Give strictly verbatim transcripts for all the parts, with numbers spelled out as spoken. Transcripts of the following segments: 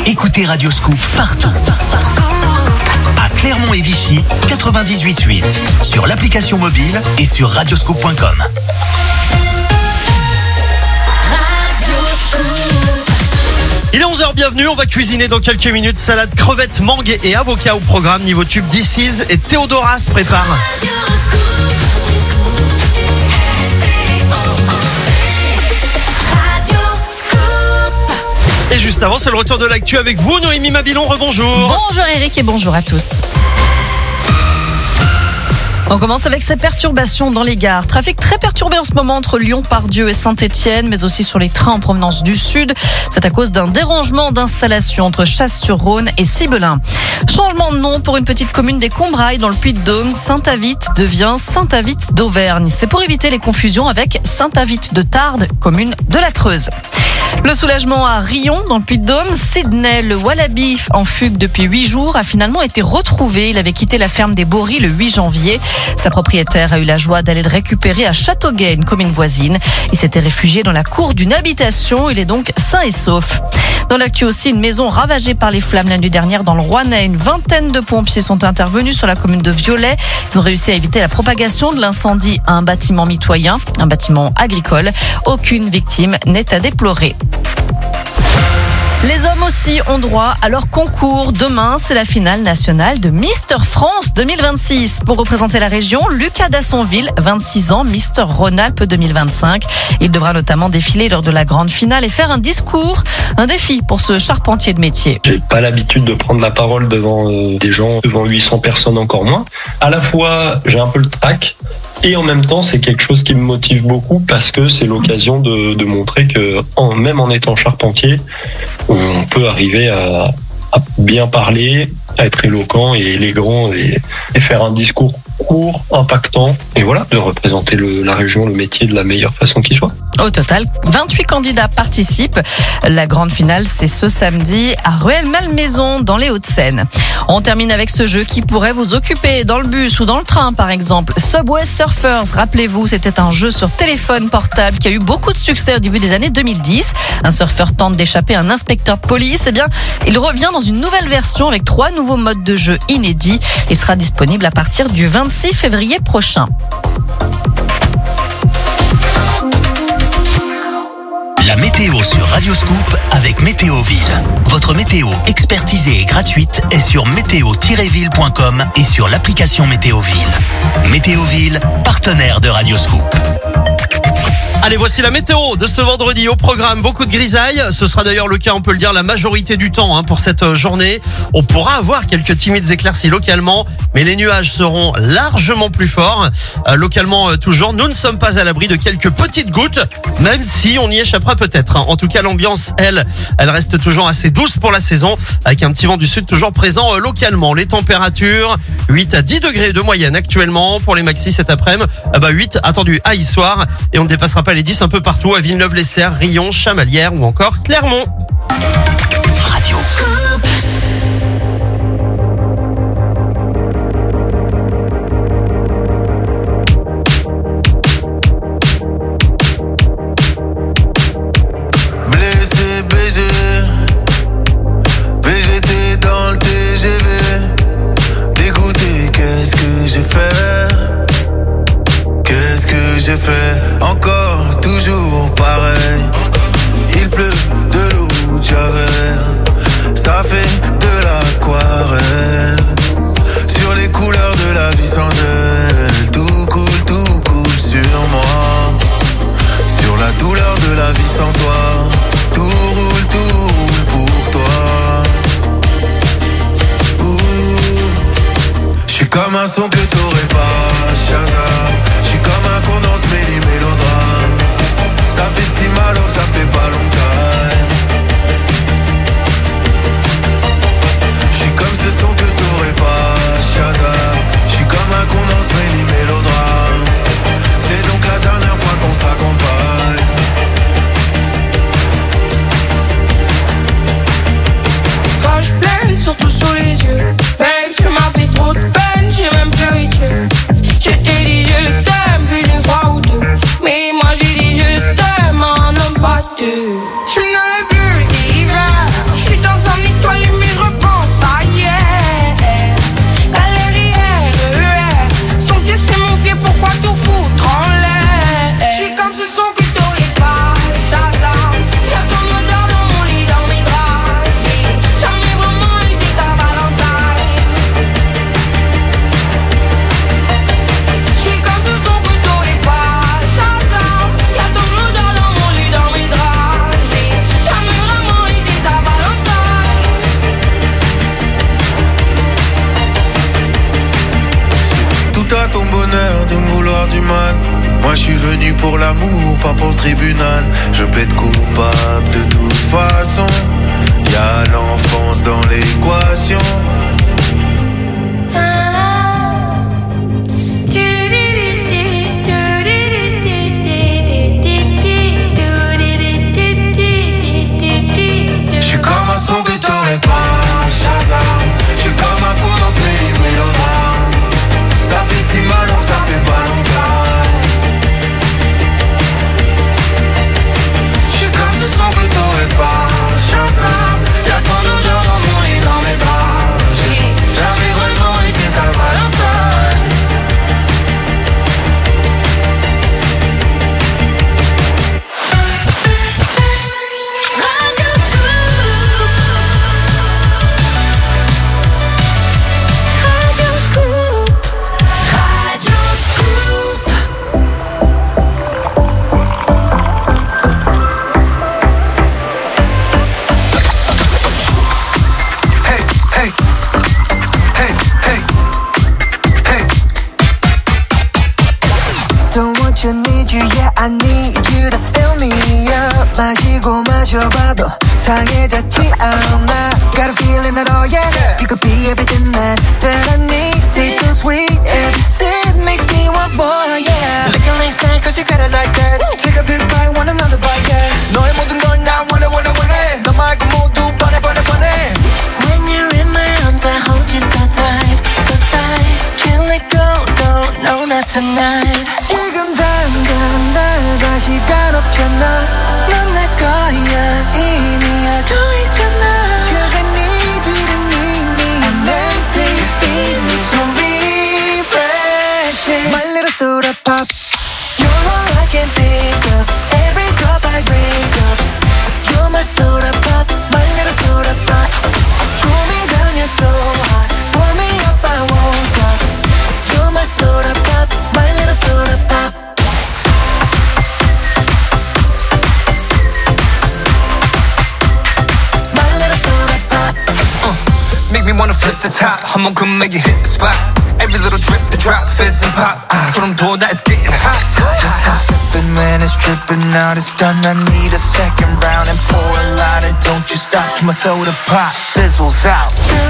Écoutez Radio Scoop partout. À Clermont et Vichy, quatre-vingt-dix-huit virgule huit. Sur l'application mobile et sur radioscoop point com. Il est onze heures, bienvenue, on va cuisiner dans quelques minutes. Salade, crevettes, mangue et avocat au programme. Niveau tube, This Is et Théodoras se prépare. Et juste avant, c'est le retour de l'actu avec vous, Noémie Mabilon, rebonjour. Bonjour Eric et bonjour à tous. On commence avec ces perturbations dans les gares. Trafic très perturbé en ce moment entre Lyon, Pardieu et Saint-Étienne, mais aussi sur les trains en provenance du sud. C'est à cause d'un dérangement d'installation entre Chasse-sur-Rhône et Cibelin. Changement de nom pour une petite commune des Combrailles dans le Puy-de-Dôme. Saint-Avit devient Saint-Avit d'Auvergne. C'est pour éviter les confusions avec Saint-Avit de Tardes, commune de la Creuse. Le soulagement à Rion, dans le Puy-de-Dôme. Sydney, le wallaby en fugue depuis huit jours, a finalement été retrouvé. Il avait quitté la ferme des Boris le huit janvier. Sa propriétaire a eu la joie d'aller le récupérer à Châteauguay, une commune voisine. Il s'était réfugié dans la cour d'une habitation. Il est donc sain et sauf. Dans l'actu aussi, une maison ravagée par les flammes la nuit dernière dans le Rouennais. Une vingtaine de pompiers sont intervenus sur la commune de Viollet. Ils ont réussi à éviter la propagation de l'incendie à un bâtiment mitoyen, un bâtiment agricole. Aucune victime n'est à déplorer. Les hommes aussi ont droit à leur concours. Demain, c'est la finale nationale de Mister France deux mille vingt-six. Pour représenter la région, Lucas Dassonville, vingt-six ans, Mister Rhône-Alpes deux mille vingt-cinq. Il devra notamment défiler lors de la grande finale et faire un discours. Un défi pour ce charpentier de métier. J'ai pas l'habitude de prendre la parole devant euh, des gens, devant huit cents personnes encore moins. À la fois, j'ai un peu le trac. Et en même temps, c'est quelque chose qui me motive beaucoup parce que c'est l'occasion de, de montrer que en, même en étant charpentier, on peut arriver à, à bien parler, à être éloquent et élégant et, et faire un discours court, impactant et voilà, de représenter le, la région, le métier de la meilleure façon qui soit. Au total, vingt-huit candidats participent. La grande finale, c'est ce samedi à Rueil-Malmaison, dans les Hauts-de-Seine. On termine avec ce jeu qui pourrait vous occuper dans le bus ou dans le train, par exemple. Subway Surfers, rappelez-vous, c'était un jeu sur téléphone portable qui a eu beaucoup de succès au début des années deux mille dix. Un surfeur tente d'échapper à un inspecteur de police. Eh bien, il revient dans une nouvelle version avec trois nouveaux modes de jeu inédits et sera disponible à partir du vingt-six février prochain. La météo sur Radio Scoop avec Météoville. Votre météo expertisée et gratuite est sur météo tiret ville point com et sur l'application Météoville. Météoville, partenaire de Radio Scoop. Allez, voici la météo de ce vendredi au programme. Beaucoup de grisailles. Ce sera d'ailleurs le cas, on peut le dire, la majorité du temps hein, pour cette journée. On pourra avoir quelques timides éclaircies localement, mais les nuages seront largement plus forts. Euh, localement, euh, toujours, nous ne sommes pas à l'abri de quelques petites gouttes, même si on y échappera peut-être. Hein. En tout cas, l'ambiance, elle, elle reste toujours assez douce pour la saison, avec un petit vent du sud toujours présent euh, localement. Les températures, huit à dix degrés de moyenne actuellement. Pour les maxis cet après-midi, euh, bah huit attendus à Issoire. Et on ne dépassera pas les dix un peu partout à Villeneuve-les-Serres, Rion, Chamalières ou encore Clermont. Radio Scoop. Blessé, baisé, V G T dans le T G V. Dégoûté, qu'est-ce que j'ai fait? Qu'est-ce que j'ai fait? Encore, toujours pareil. Il pleut de l'eau de Javel. Ça fait de l'aquarelle. Sur les couleurs de la vie sans elle. Tout coule, tout coule sur moi. Sur la douleur de la vie sans toi. Tout roule, tout roule pour toi. J'suis comme un son que t'aurais pas, Shazam. J'suis comme un con dans ce méli mélodrame. Ça fait si mal alors que ça fait pas longtemps. J'suis comme ce son que t'aurais pas, Shazam. J'suis comme un con dans ce méli mélodrame. C'est donc la dernière fois qu'on se raccompagne. Quand je pleure, surtout sur les yeux. Babe, tu m'as fait trop de peine, j'ai même plus rien. tribunal. Je plaide coupable de toute façon. Y'a l'enfance dans l'équation. J'suis comme un son que t'aurais pas, Shazam. J'suis comme un coup dans ce mélodrame. Ça fait si mal donc ça fait pas longtemps. J'suis comme ce son que t'aurais pas, Shazam. Y'a ton odeur dans mon lit, dans mes draps. J'ai jamais vraiment été ta Valentine. I need you, yeah, I need you to fill me up. 마시고 마셔봐도 상해졌지 않아. Got a feeling that, oh yeah, you could be everything that, that I need. Taste so sweet, every sip makes me want more, yeah. Looking like snack, cause you got it like that. Take a big bite, want another bite, yeah. 너의 모든 걸 나 원해, 원해, 원해. 너 말고 모두 뻔해, 뻔해, 뻔해. When you're in my arms, I hold you so tight, so tight. Can't let go, no, no, not tonight. 지금 당장 날 봐, 시간 없잖아. 넌 내 거야, 이미 알고 있잖아. Cause I need you to need me. I'm empty, you feed me so refreshing. My little soda pop. You're all I can think of. Every drop I drink up. You're my soda pop, my little soda pop. Cool me down, you're so hot. Pour me up, I won't stop. You're my soda pop, my little soda pop. My little soda pop. Uh, make me wanna flip the top. 한번 come make it hit the spot. Every little drip, the drop, fizz and pop. 소름 돋아, it's getting hot. Just stop sipping when it's dripping out. It's done, I need a second round and pour a lot. And don't you stop till my soda pop fizzles out.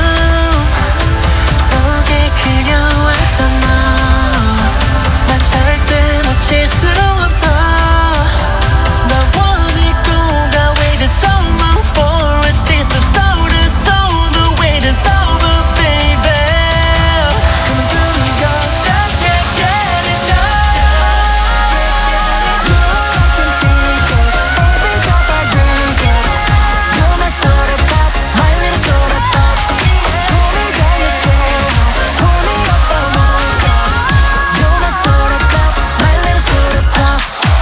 속에 그려왔던 너, 나 절대 놓칠 수 없어. 나 원했고 나 waited so long for a taste of soda, so the wait is over, baby. Coming through me, girl, just can't get enough. You're all I can think of. Every drop I drink up. You're my soda pop, my little soda pop. Pull me down, you're so hot. Pull me up, I won't stop. You're my soda pop, my little soda pop.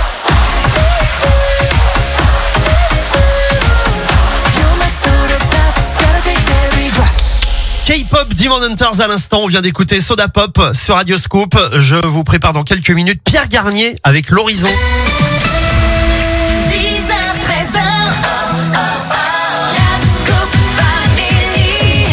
You're my soda pop, gotta drink every drop. K-pop Demon Hunters à l'instant, on vient d'écouter Soda Pop sur Radio Scoop. Je vous prépare dans quelques minutes Pierre Garnier avec l'Horizon. dix heures, treize heures, la Scoop Family.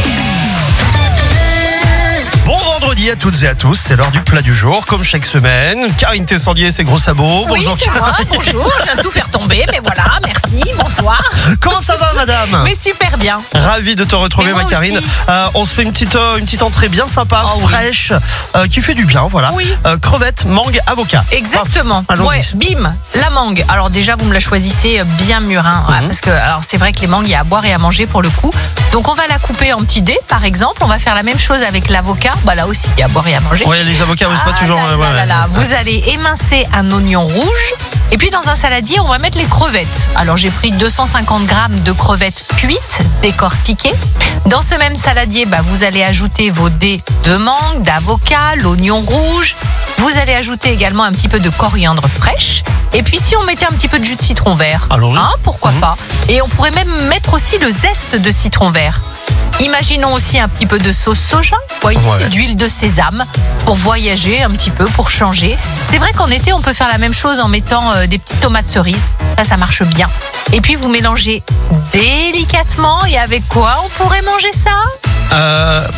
Bon vendredi à toutes et à tous, c'est l'heure du plat du jour, comme chaque semaine. Karine Tessandier, ses gros sabots. Oui, Bonjour c'est moi, Karine. bonjour, je viens de tout faire tomber, mais voilà, merci, bonsoir. Comment ça va madame? Mais super bien. Ravi de te retrouver Et moi ma Karine. aussi. Euh, on se fait une petite euh, une petite entrée bien sympa, Oh oui. fraîche, euh, qui fait du bien, voilà. Oui. Euh, crevettes, mangue, avocat. Exactement. Hop, allons-y. Ouais, bim, la mangue. Alors déjà, vous me la choisissez bien mûre, hein, Mhm. ouais, parce que alors c'est vrai que les mangues, il y a à boire et à manger pour le coup. Donc on va la couper en petits dés, par exemple. On va faire la même chose avec l'avocat. Bah là aussi, il y a à boire et à manger. Ouais, les avocats, c'est pas Ah toujours. là euh, là ouais, là ouais. là. Vous allez émincer un oignon rouge. Et puis dans un saladier, on va mettre les crevettes. Alors j'ai pris deux cent cinquante grammes de crevettes cuites, décortiquées. Dans ce même saladier, bah, vous allez ajouter vos dés de mangue, d'avocat, l'oignon rouge. Vous allez ajouter également un petit peu de coriandre fraîche. Et puis si on mettait un petit peu de jus de citron vert, Allons-y. hein, pourquoi Mhm. pas. Et on pourrait même mettre aussi le zeste de citron vert. Imaginons aussi un petit peu de sauce soja, voyez, Ouais. d'huile de sésame pour voyager un petit peu, pour changer. C'est vrai qu'en été, on peut faire la même chose en mettant euh, des petites tomates cerises. Ça, ça marche bien. Et puis, vous mélangez délicatement. Et avec quoi on pourrait manger ça? Euh,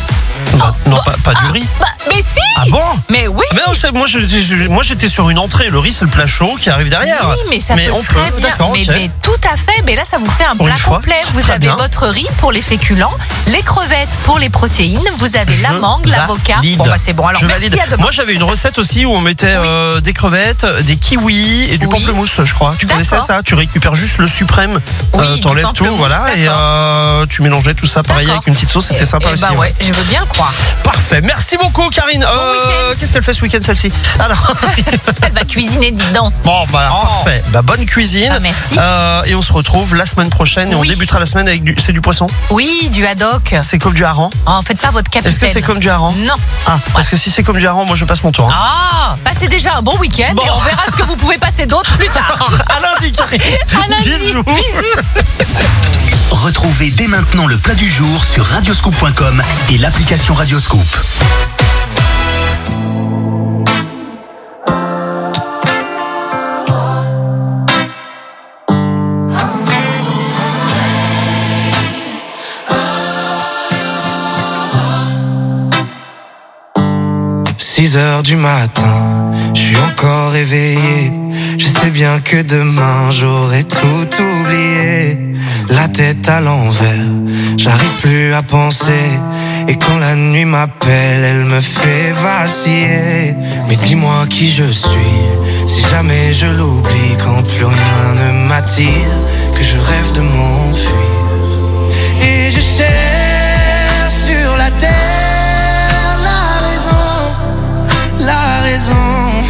Non, non, bah, pas, pas du riz. Bah, mais si. Ah bon? Mais oui. Mais non, c'est- moi, je- je- moi j'étais sur une entrée. Le riz, c'est le plat chaud qui arrive derrière. Oui, mais ça Mais peut on très peut, bien. d'accord, Mais, ok. mais tout à fait. Mais là, ça vous fait un Pour plat une fois. complet. Vous Très avez bien. votre riz pour les féculents, les crevettes pour les protéines. Vous avez Je la mangue, l'avocat. valide. Bon, bah c'est bon. Alors Je merci valide. à demain. Moi, j'avais une recette aussi où on mettait Oui. euh, des crevettes, des kiwis et du Oui. pamplemousse, je crois. Tu connaissais D'accord. ça? Tu récupères juste le suprême, Oui, du t'enlèves tout, pamplemousse, voilà, et d'accord. euh, tu mélangeais tout ça pareil D'accord. avec une petite sauce. C'était Eh- sympa eh aussi. bah ouais. ouais, je veux bien le croire. Parfait. Merci beaucoup, Karine. Euh, week-end. Qu'est-ce qu'elle fait ce week-end, celle-ci? Alors, Elle va cuisiner, dis donc. bon, bah, Oh. parfait. Bah, bonne cuisine. Ah, merci. Euh, et on se retrouve la semaine prochaine et on Oui. débutera la semaine avec du, c'est du poisson. Oui, du haddock. C'est comme du hareng. Oh, faites pas votre capitaine. Est-ce que c'est comme du hareng? Non. Ah, parce que si c'est comme du hareng, moi je passe mon tour. hein. Ah, passez déjà un bon week-end Bon. et on verra ce que vous pouvez passer d'autre plus tard. À lundi, Karine. À lundi. Bisous. Bisous. Retrouvez dès maintenant le plat du jour sur radioscoop point com et l'application Radioscoop. six heures du matin, je suis encore réveillé. Je sais bien que demain j'aurai tout oublié. La tête à l'envers, j'arrive plus à penser. Et quand la nuit m'appelle, elle me fait vaciller. Mais dis-moi qui je suis, si jamais je l'oublie. Quand plus rien ne m'attire, que je rêve de m'enfuir. Et je cherche sur la terre la raison, la raison,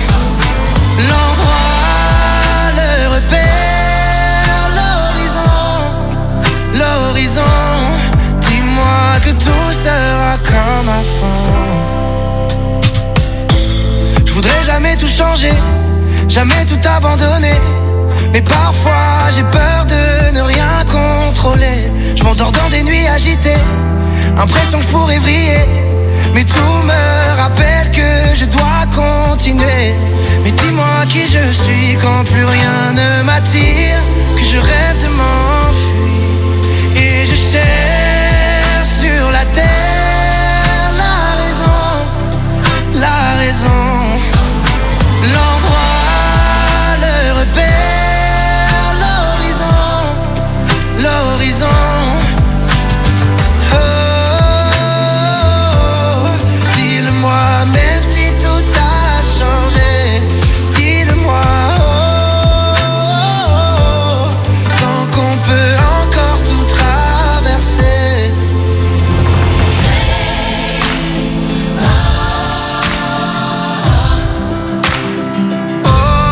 l'endroit, le repère, l'horizon, l'horizon. Dis-moi que tout sera comme avant. Je voudrais jamais tout changer, jamais tout abandonner. Mais parfois j'ai peur de ne rien contrôler. Je m'endors dans des nuits agitées, impression que je pourrais vriller. Mais tout me rappelle que je dois continuer. Mais dis-moi qui je suis quand plus rien ne m'attire, que je rêve de m'enfuir. Et je cherche sur la terre la raison, la raison, l'endroit, le repère, l'horizon, l'horizon. Même si tout a changé, dis-le-moi, oh, oh, oh, tant qu'on peut encore tout traverser. Oh,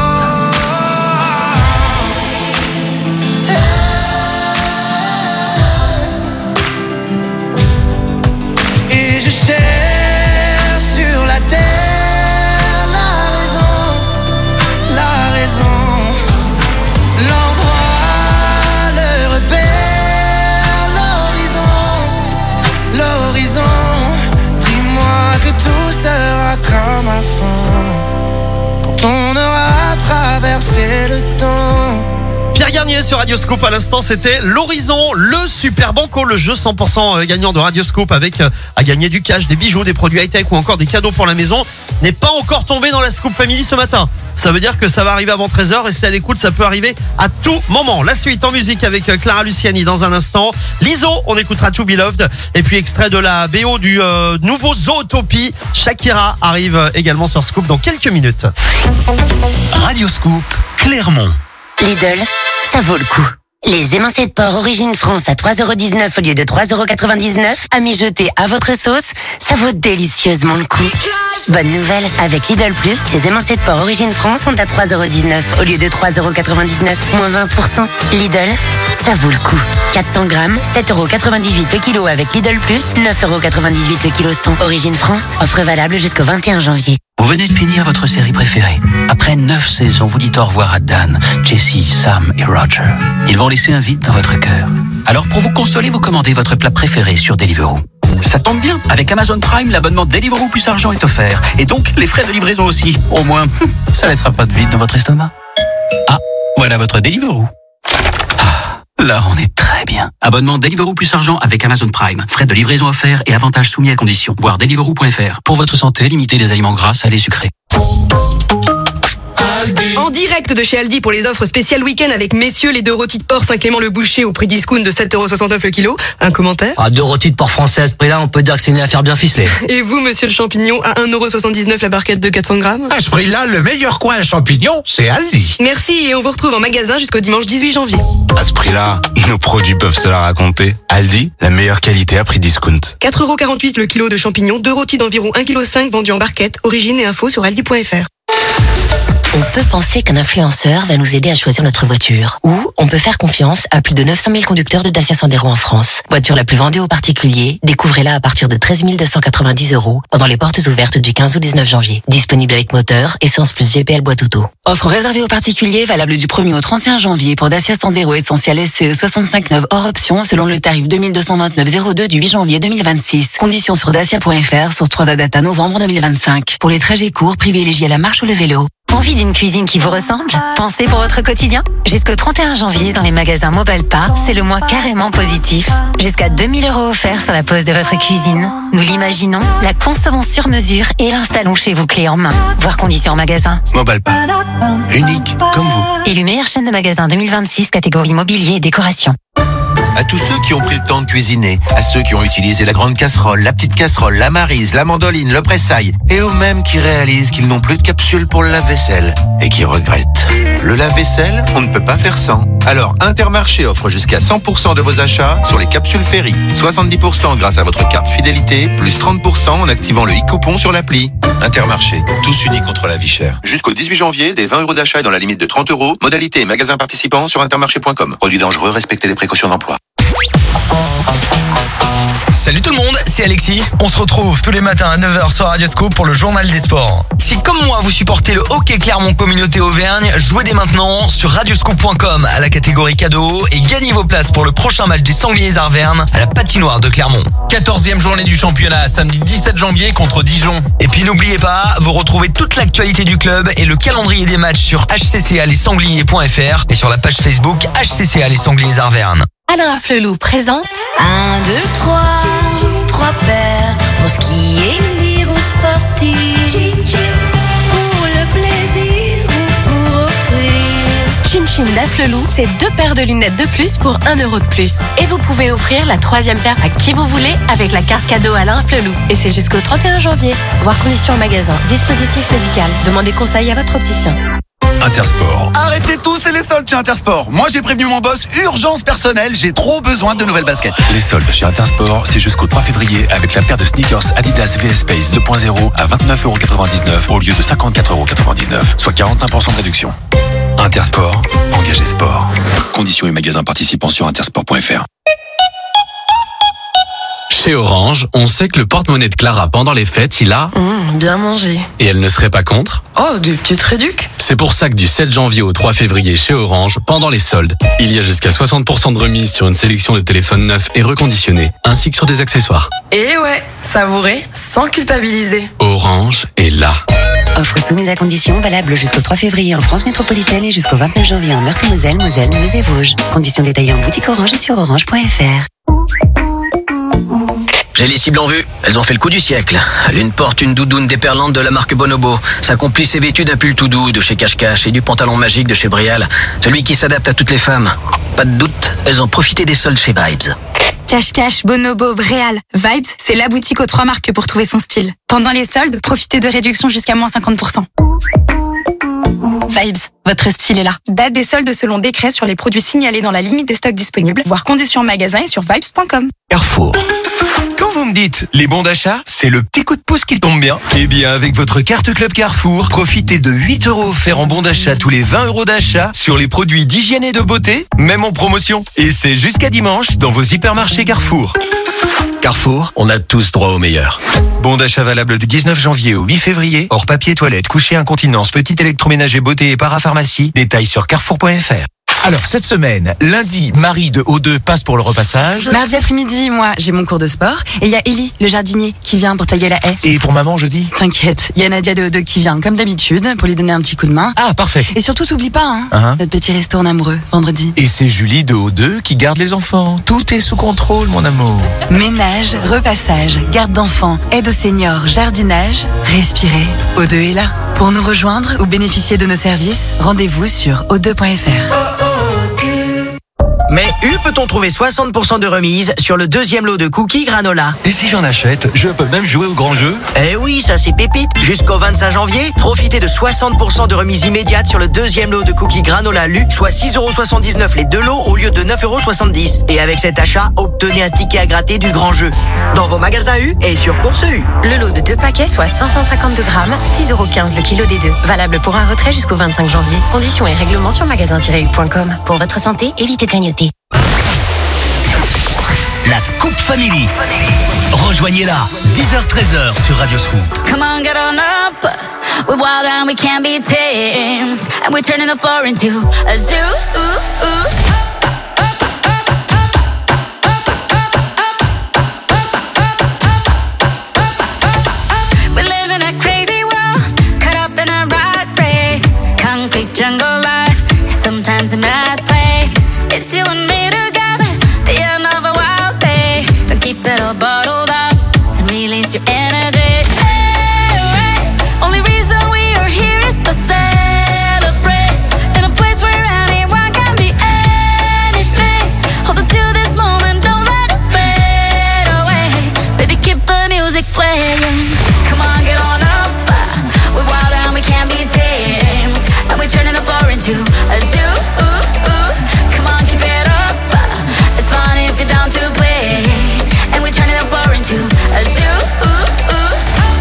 hey. Et je cherche sur la terre la raison, la raison, l'endroit, le repère, l'horizon, l'horizon. Dis-moi que tout sera comme avant, quand on aura traversé le temps. Pierre Garnier sur Radioscoop à l'instant, c'était l'Horizon, le Super Banco, le jeu cent pour cent gagnant de Radioscoop avec euh, à gagner du cash, des bijoux, des produits high-tech ou encore des cadeaux pour la maison, n'est pas encore tombé dans la Scoop Family ce matin. Ça veut dire que ça va arriver avant treize heures et si à l'écoute, ça peut arriver à tout moment. La suite en musique avec euh, Clara Luciani dans un instant. Liso, on écoutera To Be Loved et puis extrait de la B O du euh, nouveau Zootopie. Shakira arrive euh, également sur Scoop dans quelques minutes. Radioscoop, Clermont. Lidl, ça vaut le coup. Les émincés de porc Origine France à trois euros dix-neuf au lieu de trois euros quatre-vingt-dix-neuf, à mijoter à votre sauce, ça vaut délicieusement le coup. Bonne nouvelle, avec Lidl Plus, les émincés de porc Origine France sont à trois euros dix-neuf au lieu de trois euros quatre-vingt-dix-neuf, moins vingt pour cent. Lidl, ça vaut le coup. quatre cents grammes, sept euros quatre-vingt-dix-huit le kilo avec Lidl Plus, neuf euros quatre-vingt-dix-huit le kilo son. Origine France, offre valable jusqu'au vingt et un janvier. Vous venez de finir votre série préférée. Après neuf saisons, vous dites au revoir à Dan, Jessie, Sam et Roger. Ils vont laisser un vide dans votre cœur. Alors pour vous consoler, vous commandez votre plat préféré sur Deliveroo. Ça tombe bien, avec Amazon Prime, l'abonnement Deliveroo plus argent est offert. Et donc, les frais de livraison aussi. Au moins, ça laissera pas de vide dans votre estomac. Ah, voilà votre Deliveroo. Ah, là on est très très bien. Abonnement Deliveroo plus argent avec Amazon Prime. Frais de livraison offerts et avantages soumis à conditions. Voir deliveroo point f r. Pour votre santé, limitez les aliments gras, salés, sucrés. En direct de chez Aldi pour les offres spéciales week-end avec messieurs les deux rôtis de porc Saint-Clément-le-Boucher au prix discount de sept euros soixante-neuf le kilo. Un commentaire? Ah, deux rôtis de porc français à ce prix-là, on peut dire que c'est une affaire bien ficelée. Et vous, monsieur le champignon, à un euro soixante-dix-neuf la barquette de quatre cents grammes? À ce prix-là, le meilleur coin à champignons, c'est Aldi. Merci et on vous retrouve en magasin jusqu'au dimanche dix-huit janvier. À ce prix-là, nos produits peuvent se la raconter. Aldi, la meilleure qualité à prix discount. quatre euros quarante-huit le kilo de champignons, deux rôtis d'environ un virgule cinq kilos vendus en barquette. Origine et info sur aldi point f r. On peut penser qu'un influenceur va nous aider à choisir notre voiture. Ou on peut faire confiance à plus de neuf cent mille conducteurs de Dacia Sandero en France. Voiture la plus vendue aux particuliers, découvrez-la à partir de treize mille deux cent quatre-vingt-dix euros pendant les portes ouvertes du quinze au dix-neuf janvier. Disponible avec moteur, essence plus G P L boîte auto. Offre réservée aux particuliers, valable du premier au trente et un janvier pour Dacia Sandero Essentiel S C E soixante-cinq neuf hors option selon le tarif deux mille deux cent vingt-neuf zéro deux du huit janvier deux mille vingt-six. Conditions sur dacia point f r, source trois à data novembre deux mille vingt-cinq. Pour les trajets courts, privilégiez la marche ou le vélo. Envie d'une cuisine qui vous ressemble? Pensez pour votre quotidien? Jusqu'au trente et un janvier, dans les magasins Mobalpa, c'est le mois carrément positif. Jusqu'à deux mille euros offerts sur la pose de votre cuisine. Nous l'imaginons, la concevons sur mesure et l'installons chez vous clé en main. Voir conditions en magasin. Mobalpa. Unique comme vous. Élu meilleure chaîne de magasins deux mille vingt-six, catégorie mobilier et décoration. À tous ceux qui ont pris le temps de cuisiner, à ceux qui ont utilisé la grande casserole, la petite casserole, la maryse, la mandoline, le pressail, et aux mêmes qui réalisent qu'ils n'ont plus de capsule pour le lave-vaisselle et qui regrettent. Le lave-vaisselle, on ne peut pas faire sans. Alors Intermarché offre jusqu'à cent pour cent de vos achats sur les capsules Ferry. soixante-dix pour cent grâce à votre carte fidélité, plus trente pour cent en activant le e-coupon sur l'appli. Intermarché, tous unis contre la vie chère. Jusqu'au dix-huit janvier, des vingt euros d'achat et dans la limite de trente euros. Modalité et magasins participants sur intermarché point com. Produits dangereux, respectez les précautions d'emploi. Salut tout le monde, c'est Alexis. On se retrouve tous les matins à neuf heures sur Radio Scoop pour le journal des sports. Si comme moi vous supportez le hockey Clermont Communauté Auvergne, jouez dès maintenant sur radioscoop point com à la catégorie cadeau et gagnez vos places pour le prochain match des Sangliers Arvernes à la patinoire de Clermont. quatorzième journée du championnat, samedi dix-sept janvier contre Dijon. Et puis n'oubliez pas, vous retrouvez toute l'actualité du club et le calendrier des matchs sur h c c a les sangliers point f r et sur la page Facebook H C C A les Sangliers Arvernes. Alain Flelou présente Un, deux, trois, trois paires pour skier, lire ou sortir. Pour le plaisir ou pour offrir. Chin Chin d'Aflelou, c'est deux paires de lunettes de plus pour un euro de plus. Et vous pouvez offrir la troisième paire à qui vous voulez avec la carte cadeau Alain Flelou. Et c'est jusqu'au trente et un janvier. Voir conditions en magasin. Dispositif médical. Demandez conseil à votre opticien. Intersport. Arrêtez tous, c'est les soldes chez Intersport. Moi, j'ai prévenu mon boss, urgence personnelle, j'ai trop besoin de nouvelles baskets. Les soldes chez Intersport, c'est jusqu'au trois février avec la paire de sneakers Adidas V S Space deux point zéro à vingt-neuf euros quatre-vingt-dix-neuf au lieu de cinquante-quatre euros quatre-vingt-dix-neuf, soit quarante-cinq pour cent de réduction. Intersport, engagez sport. Conditions et magasins participants sur intersport point f r. Chez Orange, on sait que le porte-monnaie de Clara pendant les fêtes, il a... Mmh, bien mangé. Et elle ne serait pas contre? Oh, des petites réducs. C'est pour ça que du sept janvier au trois février chez Orange, pendant les soldes, il y a jusqu'à soixante pour cent de remise sur une sélection de téléphones neufs et reconditionnés, ainsi que sur des accessoires. Et ouais, savourer sans culpabiliser. Orange est là. Offre soumise à conditions, valable jusqu'au trois février en France métropolitaine et jusqu'au vingt-neuf janvier en Meurthe-et-Moselle, Moselle, Meuse et Vosges. Conditions détaillées en boutique Orange et sur orange point f r. J'ai les cibles en vue. Elles ont fait le coup du siècle. L'une porte une doudoune déperlante de la marque Bonobo. Sa complice est vêtue d'un pull tout doux de chez Cache-Cache et du pantalon magique de chez Brial. Celui qui s'adapte à toutes les femmes. Pas de doute, elles ont profité des soldes chez Vibes. Cache-Cache, Bonobo, Bréal, Vibes, c'est la boutique aux trois marques pour trouver son style. Pendant les soldes, profitez de réductions jusqu'à moins cinquante pour cent. Vibes, votre style est là. Date des soldes selon décret sur les produits signalés dans la limite des stocks disponibles. Voir conditions en magasin et sur vibes point com. Carrefour. Quand vous me dites les bons d'achat, c'est le petit coup de pouce qui tombe bien. Eh bien, avec votre carte Club Carrefour, profitez de huit euros offerts en bons d'achat tous les vingt euros d'achat sur les produits d'hygiène et de beauté, même en promotion. Et c'est jusqu'à dimanche dans vos hypermarchés Carrefour. Carrefour, on a tous droit au meilleur. Bon d'achat valable du dix-neuf janvier au huit février, hors papier toilette, coucher incontinence, petit électroménager beauté et parapharmacie. Détails sur carrefour point f r. Alors, cette semaine, lundi, Marie de O deux passe pour le repassage. Mardi après-midi, moi, j'ai mon cours de sport. Et il y a Ellie, le jardinier, qui vient pour tailler la haie. Et pour maman, jeudi? T'inquiète, il y a Nadia de O deux qui vient, comme d'habitude, pour lui donner un petit coup de main. Ah, parfait. Et surtout, t'oublies pas, hein, Uh-huh. notre petit resto en amoureux, vendredi. Et c'est Julie de O deux qui garde les enfants. Tout est sous contrôle, mon amour. Ménage, repassage, garde d'enfants, aide aux seniors, jardinage, respirez. O deux est là. Pour nous rejoindre ou bénéficier de nos services, rendez-vous sur o deux point f r. Mais U peut-on trouver soixante pour cent de remise sur le deuxième lot de cookies granola? Et si j'en achète, je peux même jouer au grand jeu? Eh oui, ça c'est pépite. Jusqu'au vingt-cinq janvier, profitez de soixante pour cent de remise immédiate sur le deuxième lot de cookies granola Lu, soit six euros soixante-dix-neuf les deux lots au lieu de neuf euros soixante-dix. Et avec cet achat, obtenez un ticket à gratter du grand jeu. Dans vos magasins U et sur Course U. Le lot de deux paquets, soit cinq cent cinquante-deux grammes, six euros quinze le kilo des deux. Valable pour un retrait jusqu'au vingt-cinq janvier. Conditions et règlements sur magasin tiret u point com. Pour votre santé, évitez de grignoter. La Scoop Family. Rejoignez-la, dix heures treize heures sur Radio Scoop. Come on, get on up. We're wild and we can't be tamed. And we're turning the floor into a zoo. Ooh, ooh. Concrete jungle life, sometimes a mad place. It's you and me together, the end of a wild day. Don't keep it all bottled up and release your energy. Hey, hey. Only reason we are here is to celebrate in a place where anyone can be anything. Hold on to this moment, don't let it fade away. Baby, keep the music playing. Come on, get on up. We're wild and we can't be tamed. And we're turning the floor into a zoo. Ooh, ooh. Come on, keep it up. It's fun if you're down to play. And we're turning the floor into a zoo. Ooh, ooh.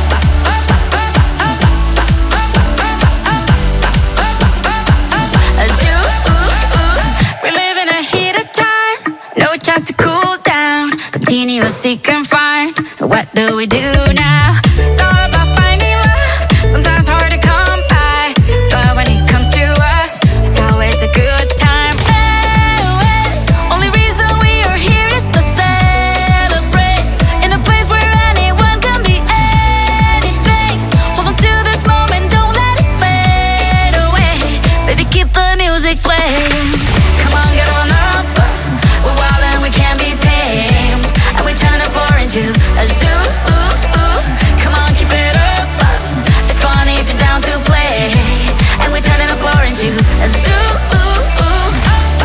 A zoo. Ooh, ooh. We're living a heated time. No chance to cool down. Continuous seek and find. What do we do now? It's all about finding love. Sometimes hard to come by. But when it comes to us, it's always a good time. Hey, hey. Only reason we are here is to celebrate in a place where anyone can be anything. Hold on to this moment, don't let it fade away. Baby, keep the music playing. Come on, get on up. We're wild and we can't be tamed. And we're turning the floor into a zoo. Ooh, ooh. Come on, keep it up. It's funny if you're down to play. And we're turning the floor into a zoo. Ooh, ooh.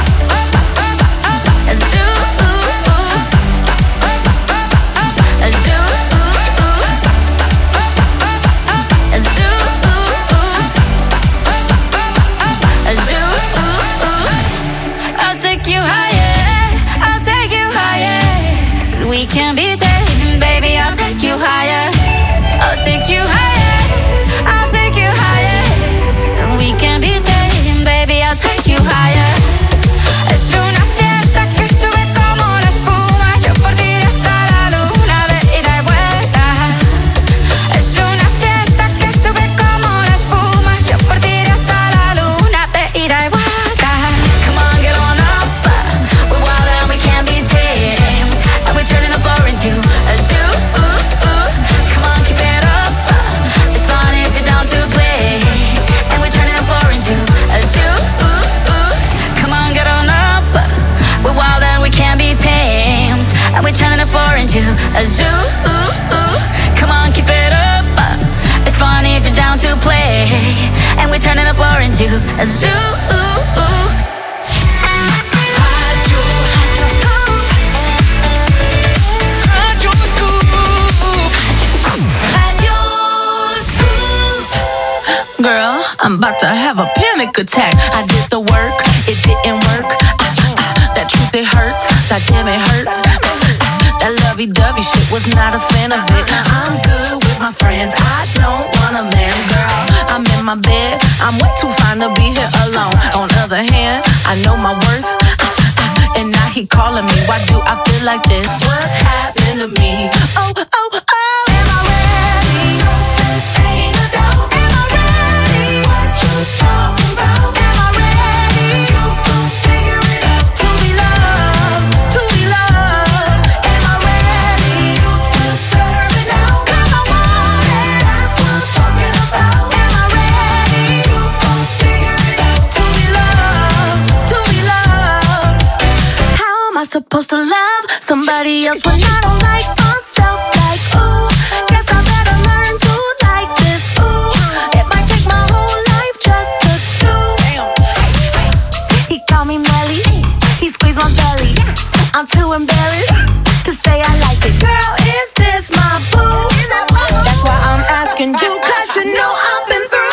A zoo. Ooh, ooh. A zoo. Ooh, ooh. A zoo. Ooh, ooh. A zoo. Ooh, ooh. I'll take you higher. I'll take you higher. We can be taken, baby. I'll take you higher. I'll take you higher. I'll take you higher. We can be taken, baby. I'll take you higher. Es una fiesta que sube como la espuma. Yo por ti iré hasta la luna de ida y vuelta. Es una fiesta que sube como la espuma. Yo por ti iré hasta la luna de ida y vuelta. Come on, get on up. We're wild and we can't be tamed. And we're turning the floor into a zoo. Ooh, ooh. Come on, keep it up. It's fun if you're down to play. And we're turning the floor into a zoo. Ooh, ooh. Come on, get on up. We're wild and we can't be tamed. And we're turning the floor into a zoo. Ooh, ooh. Come on, keep it up. It's fun if you're down to play. And we're turning the floor into a zoo. Ooh, ooh. Girl, I'm about to have a panic attack. I did the work, it didn't work. Ah, ah, ah, that truth, it hurts. That damn, it hurts. Ah, ah, that lovey-dovey shit, was not a fan of it. I'm good with my friends, I don't want a man, girl. I'm in my bed, I'm way too fine to be here alone. On the other hand, I know my worth. Ah, ah, and now he calling me, why do I feel like this? What's happened to me? Oh, oh, oh. Am I ready? Ain't no doubt. Am I ready? What you talking about? Am I ready? You gon' supposed to love somebody else when I don't like myself? Like, ooh, guess I better learn to like this. Ooh, it might take my whole life just to do. He called me Melly, he squeezed my belly. I'm too embarrassed to say I like it. Girl, is this my boo? That's why I'm asking you, cause you know I've been through.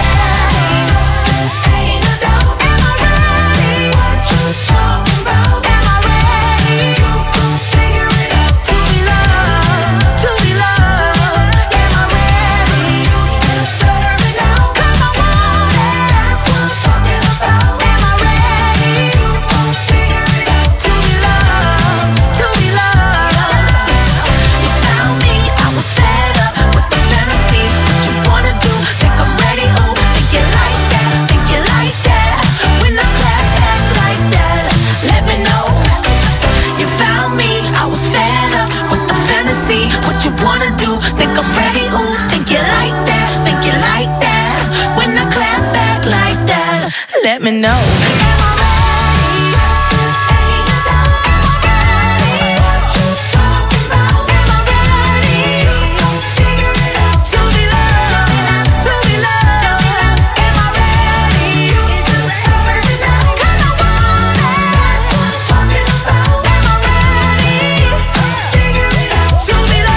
What you wanna do? Think I'm ready? Ooh, think you like that? Think you like that? When I clap back like that, let me know. Am I ready? Am I ready? What you talking about? Am I ready? Figure it out. To be loved, to be loved. Am I ready? Just serve it now. 'Cause I want it. That's what I'm talking about. Am I ready? Figure it out. To be loved.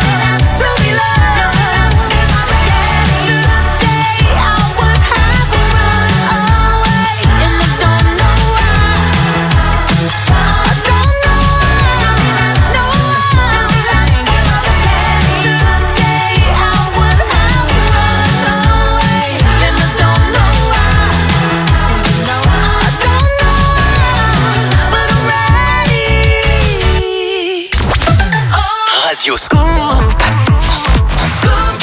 Radio Scoop. Scoop.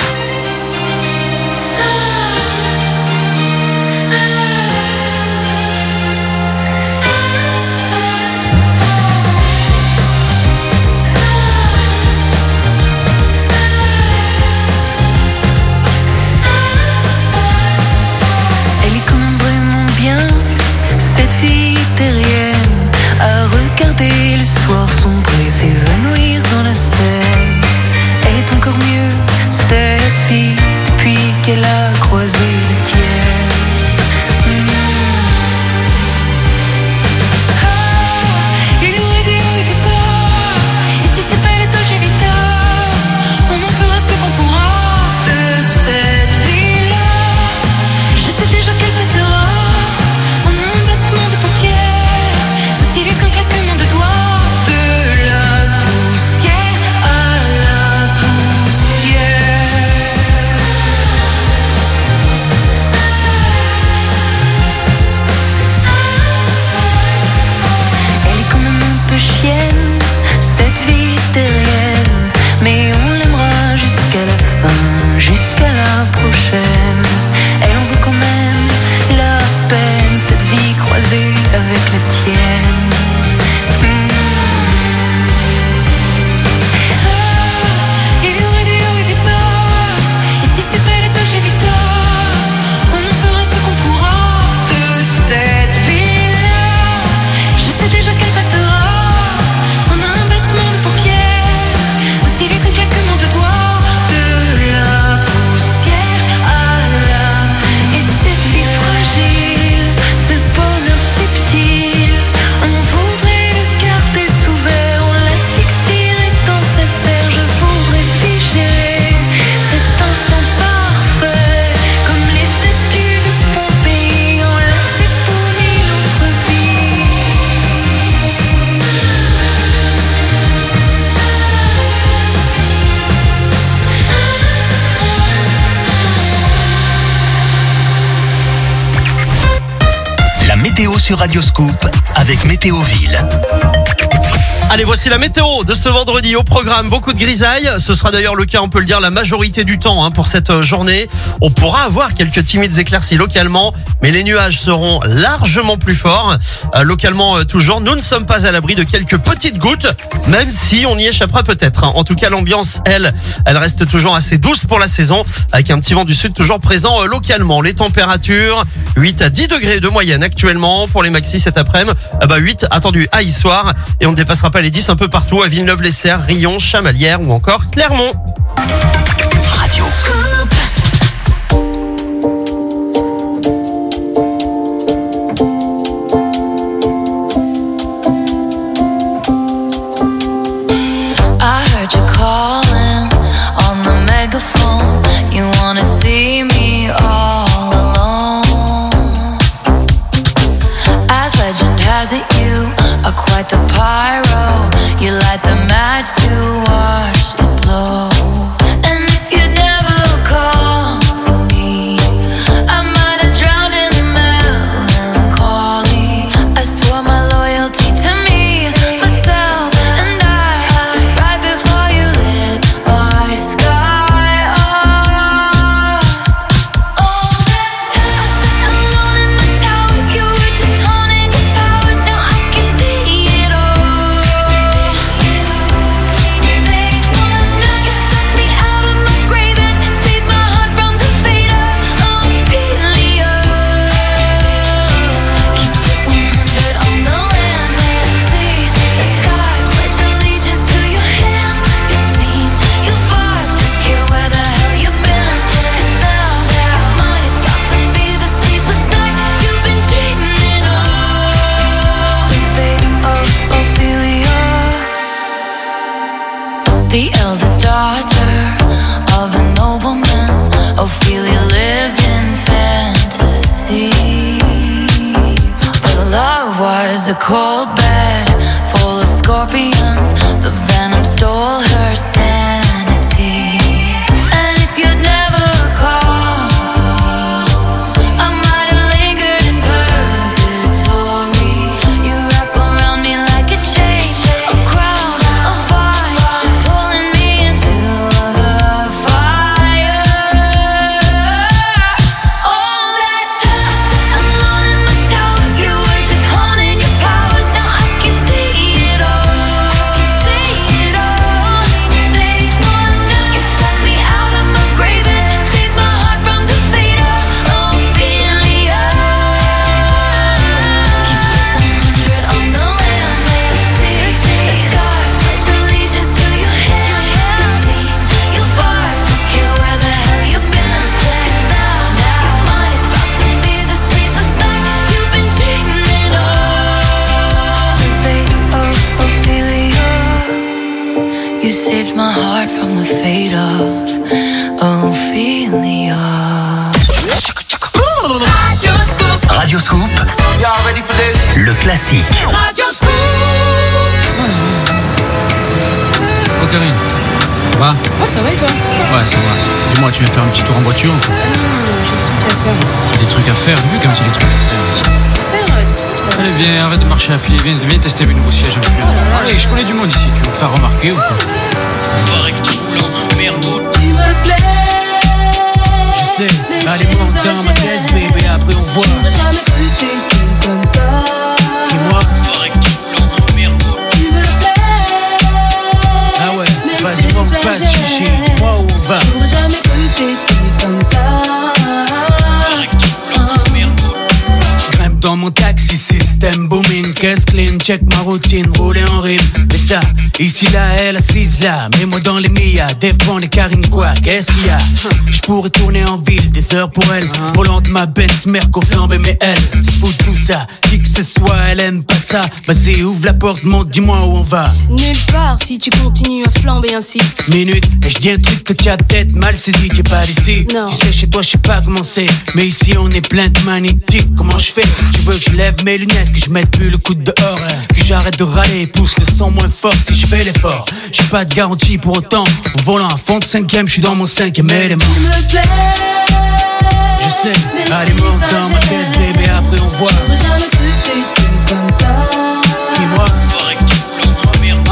Elle est quand même vraiment bien, cette fille terrienne, à regarder le soir sombrer, s'évanouir dans la Seine. Elle est encore mieux, cette fille, depuis qu'elle a croisé la tienne. Mmh. Ah, il y aurait des hauts et des bas, et si c'est pas la Dolce Vita, on en fera ce qu'on pourra de cette vie-là. Je sais déjà qu'elle passera en un battement de paupières, aussi vite qu'un claquement de doigts. De la poussière à la poussière. Elle est quand même un peu chienne, cette vie terrienne, mais on l'aimera jusqu'à la fin, jusqu'à la prochaine. Elle en vaut quand même la peine, cette vie croisée avec la tienne. Mmh. Ah, il y aurait des hauts et des bas, et si c'est pas la Dolce Vita, on en fera ce qu'on pourra de cette vie-là. Je sais déjà qu'elle passera en un battement de paupières, aussi vite qu'un claquement de doigts. De la poussière à la... Et cette vie fragile, ce bonheur subtil, on voudrait le garder sous verre, on l'asphyxierait dans sa serre. Je voudrais figer cet instant parfait, comme les statues de Pompéi, enlacées pour mille autres vies. La météo sur Radio Scoop avec Météoville. Allez, voici la météo de ce vendredi au programme. Beaucoup de grisailles. Ce sera d'ailleurs le cas, on peut le dire, la majorité du temps hein, pour cette journée. On pourra avoir quelques timides éclaircies localement, mais les nuages seront largement plus forts. Euh, localement, euh, toujours, nous ne sommes pas à l'abri de quelques petites gouttes, même si on y échappera peut-être. Hein. En tout cas, l'ambiance, elle, elle reste toujours assez douce pour la saison, avec un petit vent du sud toujours présent euh, localement. Les températures, huit à dix degrés de moyenne actuellement. Pour les maxis cet après-midi, euh, bah huit attendus à Issoire. Et on ne dépassera pas les dix un peu partout à Villeneuve-les-Serres, Rion, Chamalières ou encore Clermont. Radio Scoop. I heard you calling on the megaphone. You wanna see me all alone. As legend has it, you are quite the pyro. You light the match to watch it blow. And if you'd never call for me, I might have drowned in melancholy. I swore my loyalty to me, myself, and I, right before you lit my sky up. All that time I sat alone in my tower, you were just haunting your powers. Now I can see it all. Late one night, you took me out of my grave and saved my heart from the fate of Ophelia. Keep it one hundred on the land, may I see the sky. Pledge allegiance to your hands, your team, your vibes. Don't care where the hell you've been. 'Cause now, now mine, it's about to be the sleepless night you've been dreaming of. The fate of Ophelia, the eldest daughter of a nobleman. Ophelia lived in fantasy, but love was a cold bed full of scorpions. The venom stole her sanity. And if you'd never called for me, I might have lingered in purgatory. You wrap around me like a chain, a crown, a vine, pulling me into the fire. All that time I sat alone in my tower, you were just haunting your powers. Now I can see it all. I can see it all. Late one night, you took me out of my grave and saved my heart from the fate of Ophelia. Keep it one hundred on the land, may I see the sky. Pledge allegiance to your hands, your team, your vibes. Don't care where the hell you've been. 'Cause now, now mine, it's about to be the sleepless night you've been dreaming of. The fate of Ophelia. You saved my heart from the fate of Ophelia. Radio Scoop. Le classique. Oh Karine, ça va? Ouais, ça va et toi? Ouais, ça va. Dis-moi, tu viens faire un petit tour en voiture? Ah non, non, non, j'ai su qu'à faire. J'ai des trucs à faire, j'ai vu comme tu as des trucs à faire. Faire, euh, dites-toi, toi. Allez, viens, arrête de marcher à pied, viens, viens tester le nouveau siège influent. Allez, je connais du monde ici, tu veux me faire remarquer ou quoi? Tu me plais. Je sais, allez, monte dans ma caisse, baby, après on voit. J'aurais jamais cru t'étais comme ça. Dis-moi. Tu me plais. Ah ouais, vas-y, manque pas de chichi, dis-moi où on va. J'aurais jamais cru t'étais comme ça. Grimpe dans mon taxi, système booming, caisse clean, check ma routine, rouler en rime. Et ça, ici là, elle assise là, mets-moi dans les Mia, défends les Karine quoi, qu'est-ce qu'il y a? Je pourrais tourner en ville, des heures pour elle, volant de ma bête, merco flambé, mais elle se fout de tout ça, qui que ce soit, elle aime pas ça. Vas-y, ouvre la porte, monte, dis-moi où on va. Nulle part si tu continues à flamber ainsi. Minute, et je dis un truc que tu as peut-être mal saisi, t'es pas d'ici. Non. Tu sais, chez toi, je sais pas comment c'est, mais ici on est plein de magnétiques. Comment je fais? Tu veux que je lève mes lunettes, que je mette plus le coup de dehors, que j'arrête de râler, pousse le son moins fort si je fais l'effort. J'ai pas de garantie pour autant. En volant à fond de cinquième, je suis dans mon cinquième élément. Tu me plais. Je sais, allez monte dans ma caisse, bébé, après on voit. J'aurais jamais cru t'étais comme ça. Dis-moi.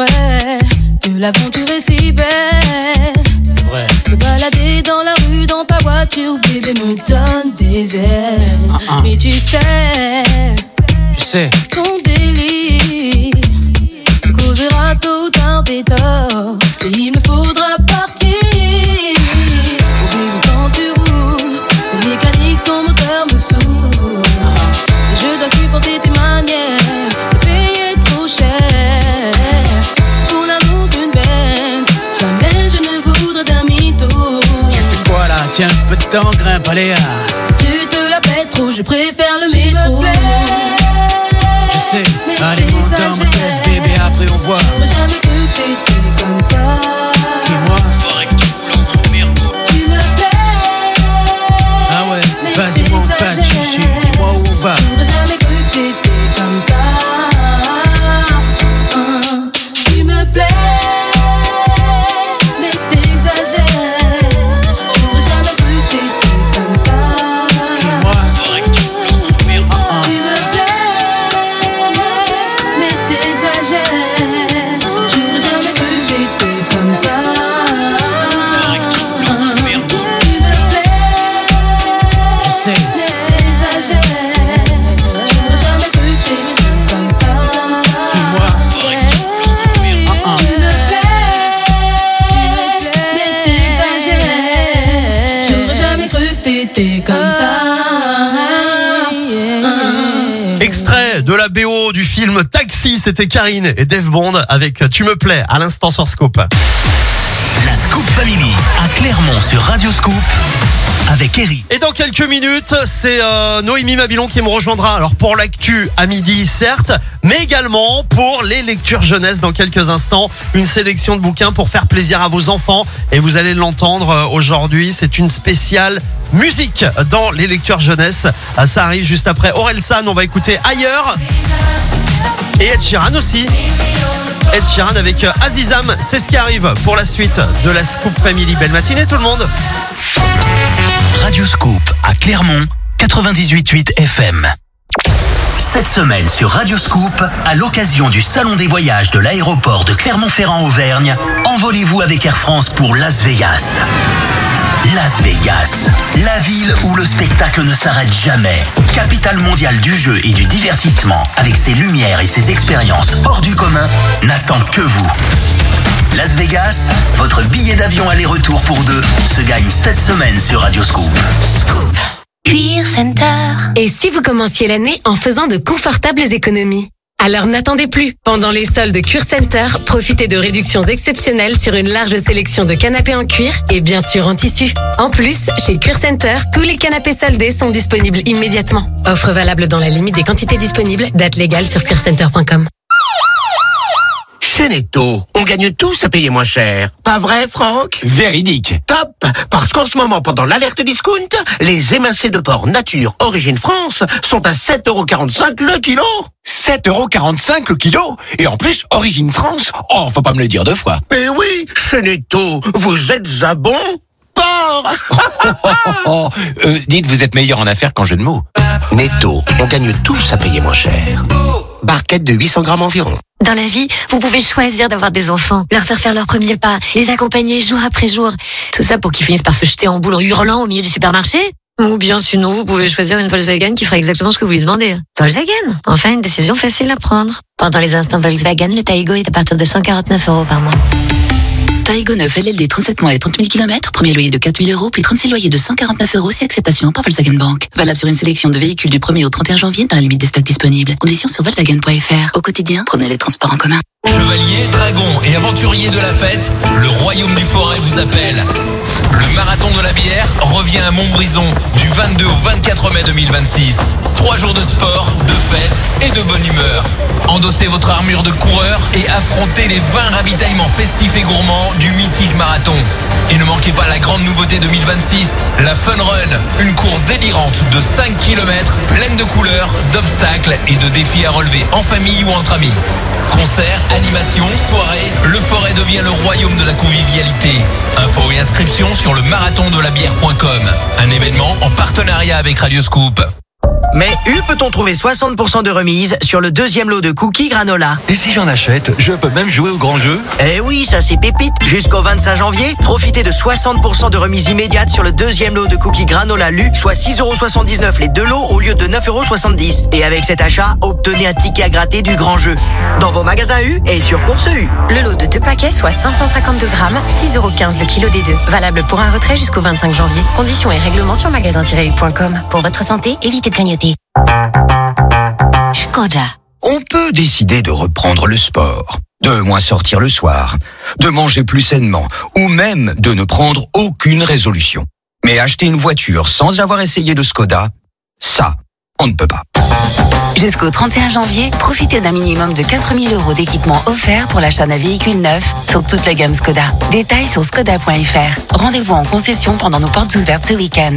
vrai que l'aventure est si belle. C'est vrai. Se balader dans la rue, dans ta voiture, bébé me donne des ailes. Ah, ah. Mais tu sais, Je sais. ton délire te causera tôt ou tard des torts. Et il me faudra partir. Oh bébé, quand tu roules, la mécanique, ton moteur me saoule. Si je dois supporter tes manières, te payer trop cher pour l'amour d'une Benz, jamais je ne voudrais d'un mytho. Tu fais quoi là? Tiens, un peu de temps, grimpe, allez. ah. Si tu te la pètes trop, je préfère le métro. Je sais. Allez, monte dans ma caisse, bébé, après on voit. J'aurais jamais cru que t'étais comme ça. Dis-moi. Tu me plais. Ah ouais, mais vas-y, monte pas de t'exagères. chichi. Dis-moi où on va. J'aurais jamais cru que t'étais comme ça. Hein, tu me plais, mais t'exagères. J'aurais jamais cru que t'étais comme ça. Dis-moi. Tu me plais, mais t'exagères. J'aurais jamais cru que t'étais comme ça. Tu me plais, Je sais. mais t'exagères. J'aurais jamais cru que t'étais comme ça. Dis-moi. Ah, ah. Tu me plais, mais t'exagères. J'aurais jamais cru que t'étais comme ça. Extrait de la B O du film Taxi, c'était Karine et Dave Bond avec Tu me plais à l'instant sur Scoop. La Scoop Family à Clermont sur Radio Scoop avec Eric. Et dans quelques minutes, c'est euh, Noémie Mabilon qui me rejoindra. Alors pour l'actu à midi, certes, mais également pour les lectures jeunesse dans quelques instants. Une sélection de bouquins pour faire plaisir à vos enfants. Et vous allez l'entendre euh, aujourd'hui, c'est une spéciale musique dans les lectures jeunesse. Ah, ça arrive juste après Orelsan, on va écouter Ailleurs. Et Ed Sheeran aussi. Ed Sheeran avec euh, Azizam, c'est ce qui arrive pour la suite de la Scoop Family. Belle matinée tout le monde. Radio Scoop à Clermont, quatre-vingt-dix-huit virgule huit F M. Cette semaine sur Radio Scoop, à l'occasion du Salon des voyages de l'aéroport de Clermont-Ferrand-Auvergne, envolez-vous avec Air France pour Las Vegas. Las Vegas, la ville où le spectacle ne s'arrête jamais. Capitale mondiale du jeu et du divertissement, avec ses lumières et ses expériences hors du commun, n'attend que vous. Las Vegas, votre billet d'avion aller-retour pour deux se gagne cette semaine sur Radio Scoop. Scoop. Cuir Center. Et si vous commenciez l'année en faisant de confortables économies? Alors n'attendez plus. Pendant les soldes Cuir Center, profitez de réductions exceptionnelles sur une large sélection de canapés en cuir et bien sûr en tissu. En plus, chez Cuir Center, tous les canapés soldés sont disponibles immédiatement. Offre valable dans la limite des quantités disponibles. Date légale sur cuir center point com. Chez Netto, on gagne tous à payer moins cher. Pas vrai, Franck? Véridique. Top! Parce qu'en ce moment, pendant l'alerte discount, les émincés de porc nature origine France sont à sept euros quarante-cinq le kilo. sept euros quarante-cinq le kilo? Et en plus, origine France? Oh, faut pas me le dire deux fois. Mais oui, chez Netto, vous êtes à bon port. oh, oh, oh, oh. Euh, dites, vous êtes meilleur en affaires qu'en jeu de mots. Netto, on gagne tous à payer moins cher. Barquette de huit cents grammes environ. Dans la vie, vous pouvez choisir d'avoir des enfants, leur faire faire leur premier pas, les accompagner jour après jour. Tout ça pour qu'ils finissent par se jeter en boule en hurlant au milieu du supermarché. Ou bien sinon, vous pouvez choisir une Volkswagen qui fera exactement ce que vous lui demandez. Volkswagen, enfin une décision facile à prendre. Pendant les instants Volkswagen, le Taigo est à partir de cent quarante-neuf euros par mois. Taigo neuf L L D trente-sept mois et trente mille kilomètres, premier loyer de quatre mille euros, puis trente-six loyers de cent quarante-neuf euros si acceptation par Volkswagen Bank. Valable sur une sélection de véhicules du premier au trente et un janvier dans la limite des stocks disponibles. Conditions sur Volkswagen point F R. Au quotidien, prenez les transports en commun. Chevaliers, dragons et aventuriers de la fête, le royaume du forêt vous appelle. Le marathon de la bière revient à Montbrison du vingt-deux au vingt-quatre mai deux mille vingt-six. Trois jours de sport, de fête et de bonne humeur. Endossez votre armure de coureur et affrontez les vingt ravitaillements festifs et gourmands du mythique marathon. Et ne manquez pas la grande nouveauté deux mille vingt-six, la Fun Run, une course délirante de cinq kilomètres, pleine de couleurs, d'obstacles et de défis à relever en famille ou entre amis. Concerts, animations, soirées, le forêt devient le royaume de la convivialité. Infos et inscriptions sur le marathon de la bière point com. Un événement en partenariat avec Radio Scoop. Mais U peut-on trouver soixante pour cent de remise sur le deuxième lot de cookies granola. Et si j'en achète, je peux même jouer au grand jeu? Eh oui, ça c'est pépite. Jusqu'au vingt-cinq janvier, profitez de soixante pour cent de remise immédiate sur le deuxième lot de cookies granola Lu, soit six euros soixante-dix-neuf les deux lots au lieu de neuf euros soixante-dix. Et avec cet achat, obtenez un ticket à gratter du grand jeu. Dans vos magasins U et sur Course U. Le lot de deux paquets, soit cinq cent cinquante-deux grammes, six euros quinze le kilo des deux. Valable pour un retrait jusqu'au vingt-cinq janvier. Conditions et règlements sur magasin tiret u point com. Pour votre santé, évitez de grignoter. Skoda. On peut décider de reprendre le sport, de moins sortir le soir, de manger plus sainement, ou même de ne prendre aucune résolution. Mais acheter une voiture sans avoir essayé de Skoda, ça, on ne peut pas. Jusqu'au trente et un janvier, profitez d'un minimum de quatre mille euros d'équipement offert pour l'achat d'un véhicule neuf sur toute la gamme Skoda. Détails sur skoda point f r. Rendez-vous en concession pendant nos portes ouvertes ce week-end.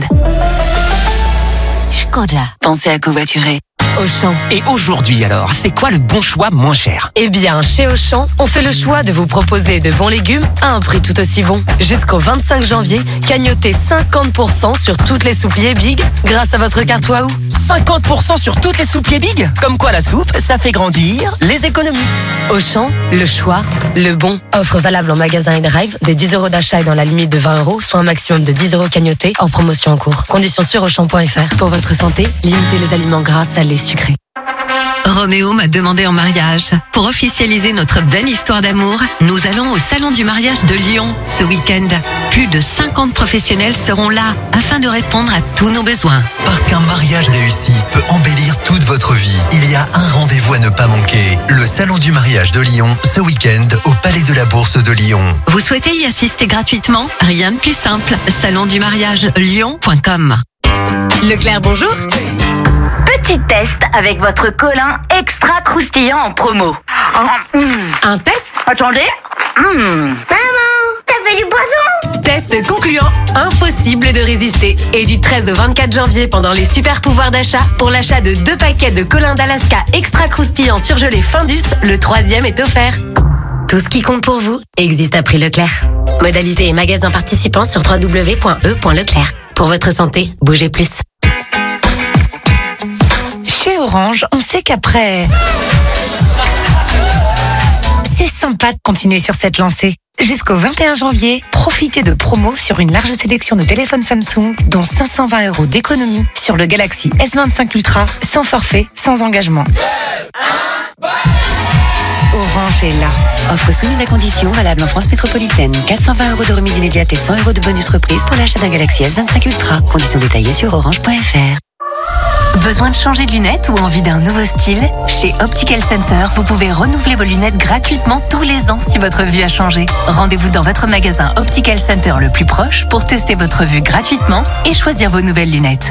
Skoda. Pensez à covoiturer. Auchan. Et aujourd'hui alors, c'est quoi le bon choix moins cher? Eh bien, chez Auchan, on fait le choix de vous proposer de bons légumes à un prix tout aussi bon. Jusqu'au vingt-cinq janvier, cagnotez cinquante pour cent sur toutes les soupliers Big grâce à votre carte Waouh. cinquante pour cent sur toutes les soupliers Big? Comme quoi la soupe, ça fait grandir les économies. Auchan, le choix, le bon. Offre valable en magasin et drive, des dix euros d'achat et dans la limite de vingt euros, soit un maximum de dix euros cagnotés en promotion en cours. Conditions sur auchan point f r. Pour votre santé, limitez les aliments gras, salés, sucré. Roméo m'a demandé en mariage. Pour officialiser notre belle histoire d'amour, nous allons au Salon du mariage de Lyon ce week-end. Plus de cinquante professionnels seront là afin de répondre à tous nos besoins. Parce qu'un mariage réussi peut embellir toute votre vie. Il y a un rendez-vous à ne pas manquer. Le Salon du mariage de Lyon ce week-end au Palais de la Bourse de Lyon. Vous souhaitez y assister gratuitement? Rien de plus simple. salon du mariage lyon point com. Leclerc, bonjour. Petit test avec votre colin extra croustillant en promo. Oh, mm. Un test? Attendez. Mm. Maman, t'as fait du poisson? Test concluant. Impossible de résister. Et du treize au vingt-quatre janvier, pendant les super pouvoirs d'achat, pour l'achat de deux paquets de colin d'Alaska extra croustillant surgelé Findus, le troisième est offert. Tout ce qui compte pour vous existe à prix Leclerc. Modalité et magasins participants sur w w w point e point leclerc. Pour votre santé, bougez plus. Chez Orange, on sait qu'après... C'est sympa de continuer sur cette lancée. Jusqu'au vingt et un janvier, profitez de promos sur une large sélection de téléphones Samsung, dont cinq cent vingt euros d'économie sur le Galaxy S vingt-cinq Ultra, sans forfait, sans engagement. Orange est là. Offre soumise à conditions, valable en France métropolitaine. quatre cent vingt euros de remise immédiate et cent euros de bonus reprise pour l'achat d'un Galaxy S vingt-cinq Ultra. Conditions détaillées sur orange point f r. Besoin de changer de lunettes ou envie d'un nouveau style? Chez Optical Center, vous pouvez renouveler vos lunettes gratuitement tous les ans si votre vue a changé. Rendez-vous dans votre magasin Optical Center le plus proche pour tester votre vue gratuitement et choisir vos nouvelles lunettes.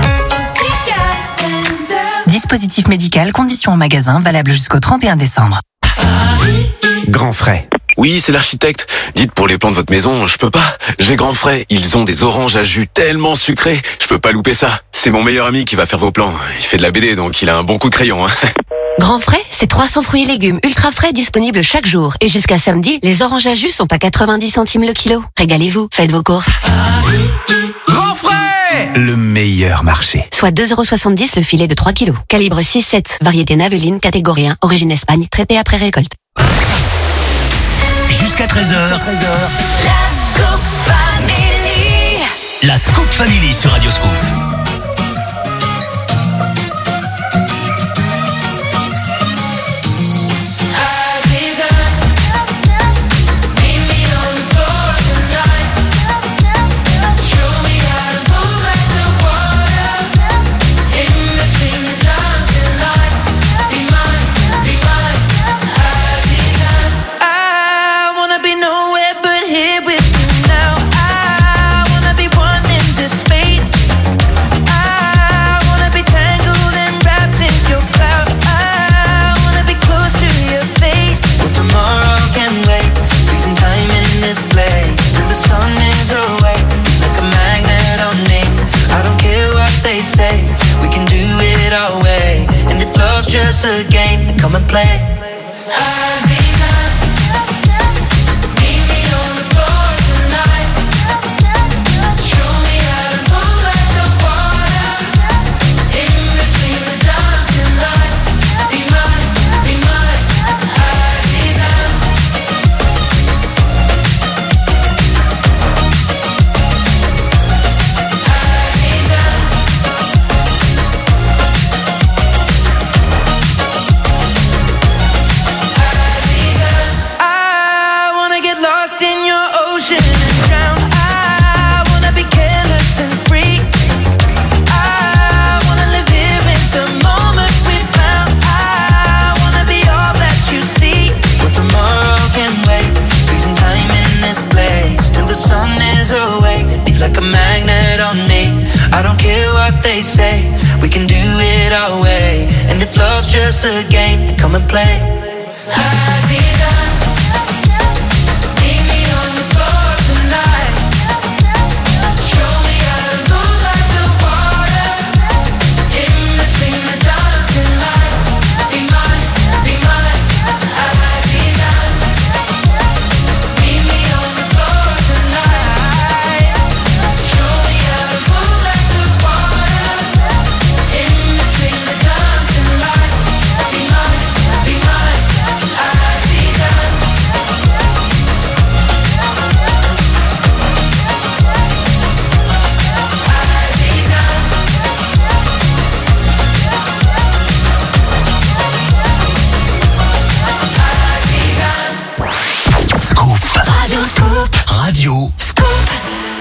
Dispositif médical, conditions en magasin, valable jusqu'au trente et un décembre. Grand frais. Oui, c'est l'architecte. Dites, pour les plans de votre maison, je peux pas. J'ai Grand Frais. Ils ont des oranges à jus tellement sucrés. Je peux pas louper ça. C'est mon meilleur ami qui va faire vos plans. Il fait de la B D, donc il a un bon coup de crayon. Hein. Grand Frais, c'est trois cents fruits et légumes ultra frais disponibles chaque jour. Et jusqu'à samedi, les oranges à jus sont à quatre-vingt-dix centimes le kilo. Régalez-vous, faites vos courses. Grand Frais, le meilleur marché. Soit deux euros soixante-dix le filet de trois kilos. Calibre six sept, variété Naveline, catégorie un, origine Espagne, traité après récolte. Jusqu'à treize heures. La Scoop Family. La Scoop Family sur Radio Scoop. Here with you now, I wanna be one in this space. losing time in this place till the sun is awake. Be like a magnet on me. I don't care what they say. We can do it our way. And if love's just a game, then come and play. Aziza, meet me on the floor tonight. Show me how to move like the water. In between the dancing lights. Be mine, be mine, Aziza. Meet me on the floor tonight. Show me how to move like the water. In between the dancing lights. Be mine, be mine, Aziza. Scoop. Radio Scoop. Radio Scoop.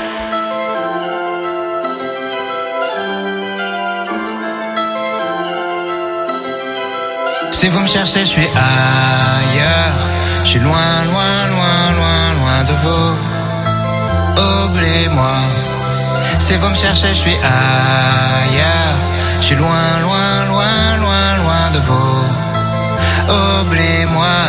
Si vous me cherchez, je suis ailleurs. Je suis loin, loin, loin, loin, loin de vous. Oubliez-moi. Si vous me cherchez, je suis ailleurs. Je suis loin, loin, loin, loin, loin de vous. Oubliez-moi.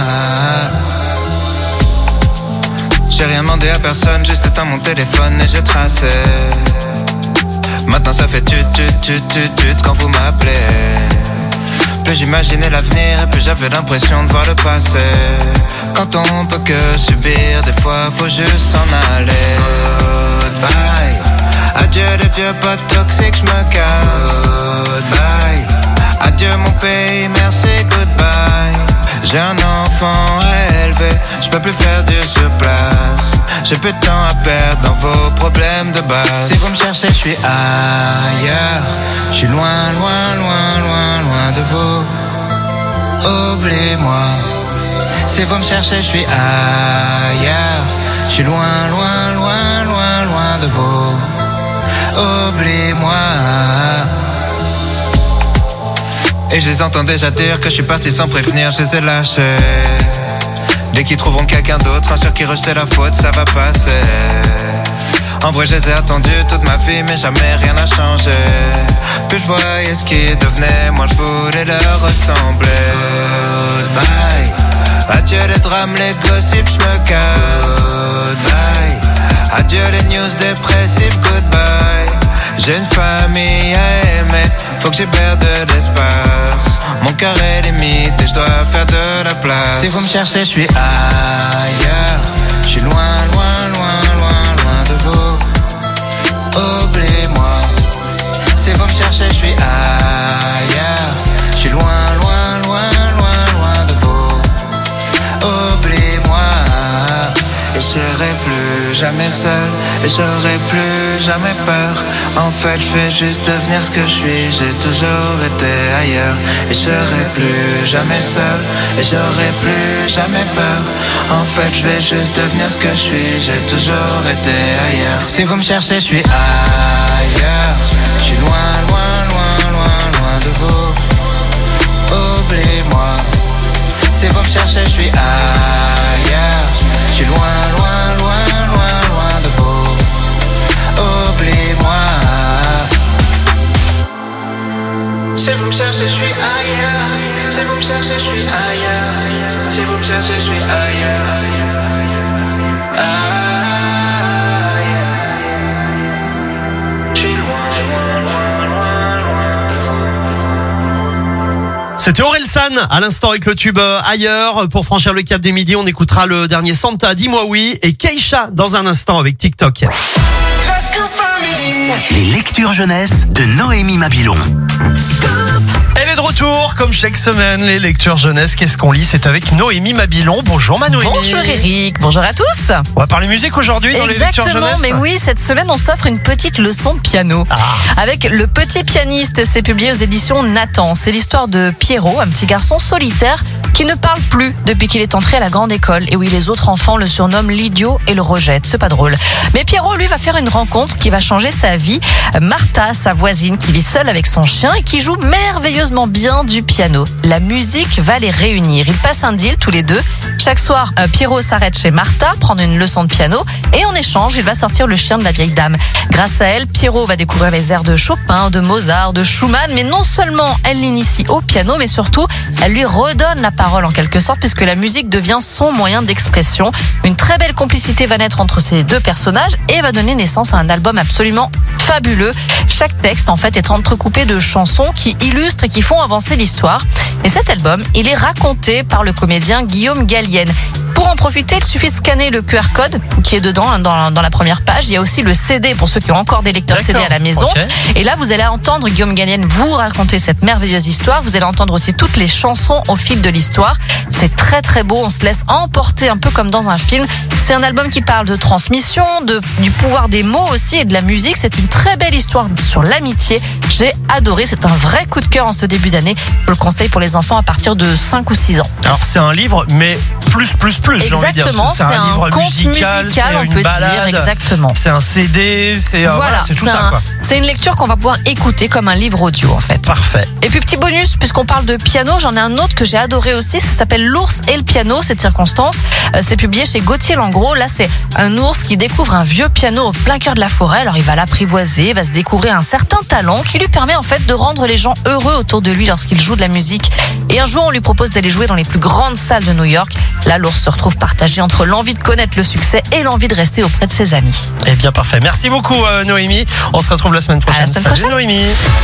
J'ai rien demandé à personne, juste éteint mon téléphone et j'ai tracé. Maintenant ça fait tut tut tut tut tut quand vous m'appelez. Plus j'imaginais l'avenir et plus j'avais l'impression de voir le passé. Quand on peut que subir, des fois faut juste s'en aller. Goodbye. Adieu les vieux potes toxiques, j'me casse. Goodbye. Adieu mon pays, merci, goodbye. J'ai un enfant à élever, je peux plus faire du surplace. J'ai plus de temps à perdre dans vos problèmes de base. Si vous me cherchez, je suis ailleurs. Je suis loin, loin, loin, loin, loin de vous. Oubliez-moi. Si vous me cherchez, je suis ailleurs. Je suis loin, loin, loin, loin, loin de vous. Oubliez-moi. Et je les entends déjà dire que je suis parti sans prévenir, je les ai lâchés. Dès qu'ils trouveront quelqu'un d'autre, un sur qui rejeter la faute, ça va passer. En vrai je les ai attendus toute ma vie, mais jamais rien n'a changé. Plus je voyais ce qui devenait, moi je voulais leur ressembler. Goodbye. Adieu les drames, les gossips, je me casse. Goodbye. Adieu les news dépressives, goodbye. J'ai une famille à aimer, faut que j'y perde de l'espace. Mon cœur est limite et je dois faire de la place. Si vous me cherchez, je suis ailleurs. Je suis loin, loin, loin, loin, loin de vous. Oubliez-moi. Si vous me cherchez, je suis ailleurs. Je suis loin, loin, loin, loin, loin de vous. Oubliez-moi. Et je serai plus jamais seul. Et j'aurai plus jamais peur. En fait je vais juste devenir ce que je suis. J'ai toujours été ailleurs. Et je serai plus jamais seul. Et j'aurai plus jamais peur. En fait je vais juste devenir ce que je suis. J'ai toujours été ailleurs. Si vous me cherchez, je suis ailleurs. Je suis loin, loin, loin, loin, loin de vous. Oubliez-moi. Si vous me cherchez, je suis ailleurs. Je suis loin, loin, loin, loin, loin de vous. Oubliez-moi. Si vous me cherchez, je suis ailleurs. Si vous me cherchez, je suis ailleurs. Si vous me cherchez, je suis ailleurs. C'était Orelsan à l'instant avec le tube euh, ailleurs. Pour franchir le cap des midis, on écoutera le dernier Santa, Dis-moi oui, et Keisha dans un instant avec TikTok. Les lectures jeunesse de Noémie Mabilon. Elle est de retour, comme chaque semaine, les lectures jeunesse. Qu'est-ce qu'on lit? C'est avec Noémie Mabilon. Bonjour ma Noémie. Bonjour Eric, bonjour à tous. On va parler musique aujourd'hui dans les lectures jeunesse. Exactement, mais oui, cette semaine on s'offre une petite leçon de piano. Ah. Avec Le Petit Pianiste, c'est publié aux éditions Nathan. C'est l'histoire de Pierrot, un petit garçon solitaire qui ne parle plus depuis qu'il est entré à la grande école. Et oui, les autres enfants le surnomment l'idiot et le rejettent, c'est pas drôle. Mais Pierrot, lui, va faire une rencontre qui va changer sa vie. Martha, sa voisine, qui vit seule avec son chien musiciens et qui jouent merveilleusement bien du piano. La musique va les réunir. Ils passent un deal tous les deux. Chaque soir, euh, Pierrot s'arrête chez Martha, prendre une leçon de piano et en échange, il va sortir le chien de la vieille dame. Grâce à elle, Pierrot va découvrir les airs de Chopin, de Mozart, de Schumann, mais non seulement elle l'initie au piano, mais surtout, elle lui redonne la parole en quelque sorte puisque la musique devient son moyen d'expression. Une très belle complicité va naître entre ces deux personnages et va donner naissance à un album absolument fabuleux. Chaque texte, en fait, est entrecoupé de chansons qui illustrent et qui font avancer l'histoire. Et cet album, il est raconté par le comédien Guillaume Gallienne. Pour en profiter, il suffit de scanner le Q R code qui est dedans, hein, dans, dans la première page. Il y a aussi le C D pour ceux qui ont encore des lecteurs C D à la maison. Okay. Et là, vous allez entendre Guillaume Gallienne vous raconter cette merveilleuse histoire. Vous allez entendre aussi toutes les chansons au fil de l'histoire. C'est très très beau. On se laisse emporter un peu comme dans un film. C'est un album qui parle de transmission, de, du pouvoir des mots aussi et de la musique. C'est une très belle histoire sur l'amitié. J'ai adoré. C'est un vrai coup de cœur en ce début d'année. Je le conseille pour les enfants à partir de cinq ou six ans. Alors, c'est un livre, mais plus, plus, plus, j'ai envie de dire. Exactement, c'est un, un livre conte musical, musical on peut balade, dire, exactement. C'est un C D, c'est, euh, voilà, c'est tout c'est ça, un, quoi. C'est une lecture qu'on va pouvoir écouter comme un livre audio, en fait. Parfait. Et puis, petit bonus, puisqu'on parle de piano, j'en ai un autre que j'ai adoré aussi, ça s'appelle L'ours et le piano, cette circonstance. Euh, c'est publié chez Gauthier Langros. Là, c'est un ours qui découvre un vieux piano au plein cœur de la forêt. Alors, il va l'apprivoiser, va se découvrir un certain talent qui lui permet, en fait, de rendre les gens heureux autour de lui lorsqu'il joue de la musique. Et un jour, on lui propose d'aller jouer dans les plus grandes salles de New York. Là, l'ours se retrouve partagé entre l'envie de connaître le succès et l'envie de rester auprès de ses amis. Eh bien, parfait. Merci beaucoup, euh, Noémie. On se retrouve la semaine prochaine. À la semaine Salut, prochaine. Noémie.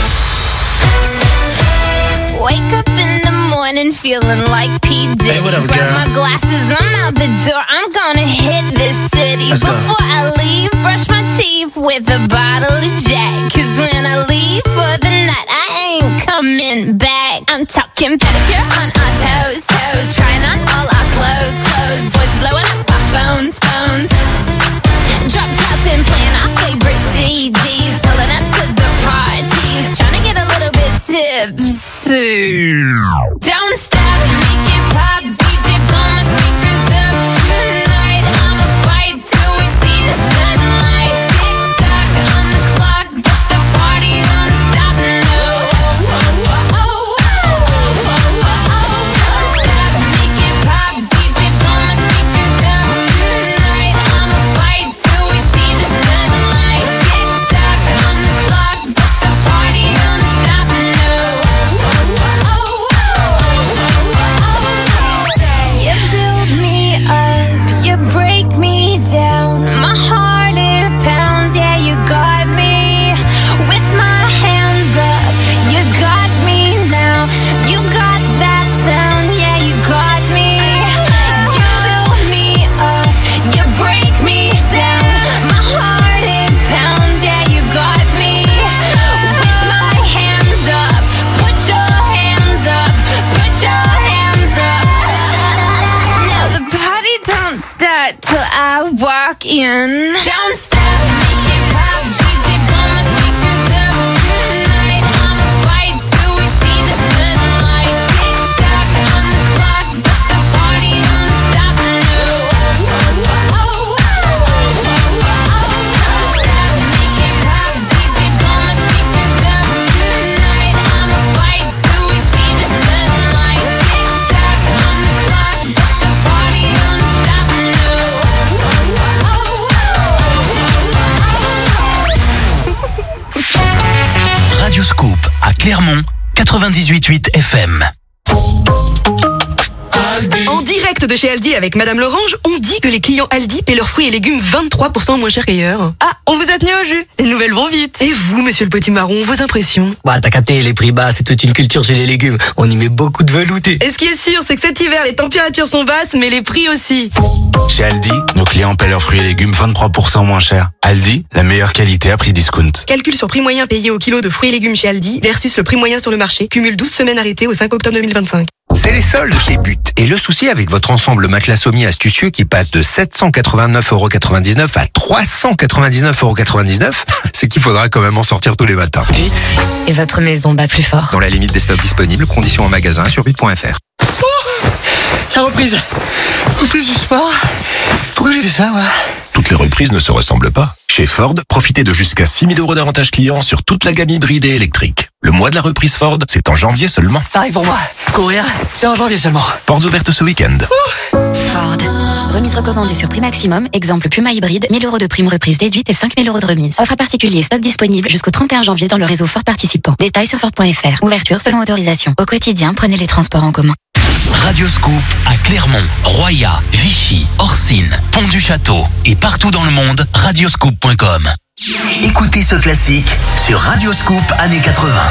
Wake up in the morning feeling like P. Diddy. Hey, what up, Grab girl? my glasses, I'm out the door. I'm gonna hit this city. Let's go. Before I leave, brush my teeth with a bottle of Jack. Cause when I leave for the night, I ain't coming back. I'm talking pedicure on our toes, toes. Trying on all our clothes, clothes. Boys blowing up our phones, phones. Drop top and playing our favorite C Ds. Pulling up to the parties. Trying to get a little bit tipsy. Don't stop, make it pop. D J blow my speakers up tonight. I'ma fight till we see the sunlight. Tick tock on the clock, but the party don't stop. No. Don't stop, make it pop. D J blow my speakers up tonight. I'ma fight till we see the sunlight. Tick tock on the clock, but the party don't stop. No. You build me up, you break me down. My heart it pounds, yeah, you got me. With my hands up, you got me now. You got that sound, yeah, you got me. You build me up, you break me down. My heart it pounds, yeah, you got me. With my hands up, put your hands up, put your hands up. Now the party don't start till I walk in. Don't stop, make it pop. D J blow my speakers up tonight. I'ma fight till we see the sunlight. Tick tock on the clock, but the party don't stop. No. Don't stop, make it pop. D J blow my speakers up tonight. I'ma fight till we see the sunlight. Tick tock on the clock, but the party don't stop. No. Radio Scoop à Clermont, quatre-vingt-dix-huit virgule huit F M. En direct de chez Aldi avec Madame Lorange, on dit que les clients Aldi paient leurs fruits et légumes vingt-trois pour cent moins cher qu'ailleurs. Ah, on vous a tenu au jus. Les nouvelles vont vite. Et vous, monsieur le petit marron, vos impressions? Bah, t'as capté, les prix bas, c'est toute une culture chez les légumes. On y met beaucoup de velouté. Et ce qui est sûr, c'est que cet hiver, les températures sont basses, mais les prix aussi. Chez Aldi, nos clients paient leurs fruits et légumes vingt-trois pour cent moins cher. Aldi, la meilleure qualité à prix discount. Calcul sur prix moyen payé au kilo de fruits et légumes chez Aldi versus le prix moyen sur le marché. Cumule douze semaines arrêtées au cinq octobre deux mille vingt-cinq. C'est les soldes chez But. Et le souci avec votre ensemble matelas Sommi astucieux qui passe de sept cent quatre-vingt-neuf euros quatre-vingt-dix-neuf à trois cent quatre-vingt-dix-neuf euros quatre-vingt-dix-neuf, c'est qu'il faudra quand même en sortir tous les matins. But. Et votre maison bat plus fort. Dans la limite des stocks disponibles, conditions en magasin sur but point f r. La reprise. Reprise du sport. Pourquoi j'ai fait ça, moi? toutes les reprises ne se ressemblent pas. Chez Ford, profitez de jusqu'à six mille euros d'avantages clients sur toute la gamme hybride et électrique. Le mois de la reprise Ford, c'est en janvier seulement. Pareil pour moi. Courir, c'est en janvier seulement. Portes ouvertes ce week-end. Ford. Remise recommandée sur prix maximum. Exemple Puma hybride, mille euros de prime reprise déduite et cinq mille euros de remise. Offre particulier, stock disponible jusqu'au trente et un janvier dans le réseau Ford participant. Détails sur Ford point F R. Ouverture selon autorisation. Au quotidien, prenez les transports en commun. Radioscoop à Clermont, Roya, Vichy, Orsine, Pont-du-Château et partout dans le monde, radioscoop point com. Écoutez ce classique sur Radioscoop années quatre-vingts.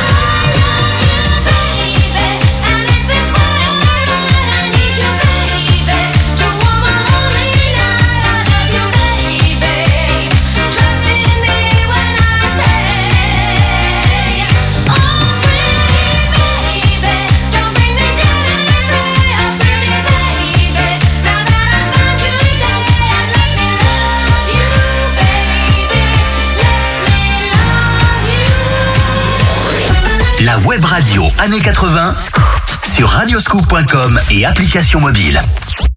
La web radio années quatre-vingts sur radioscoop point com et application mobile.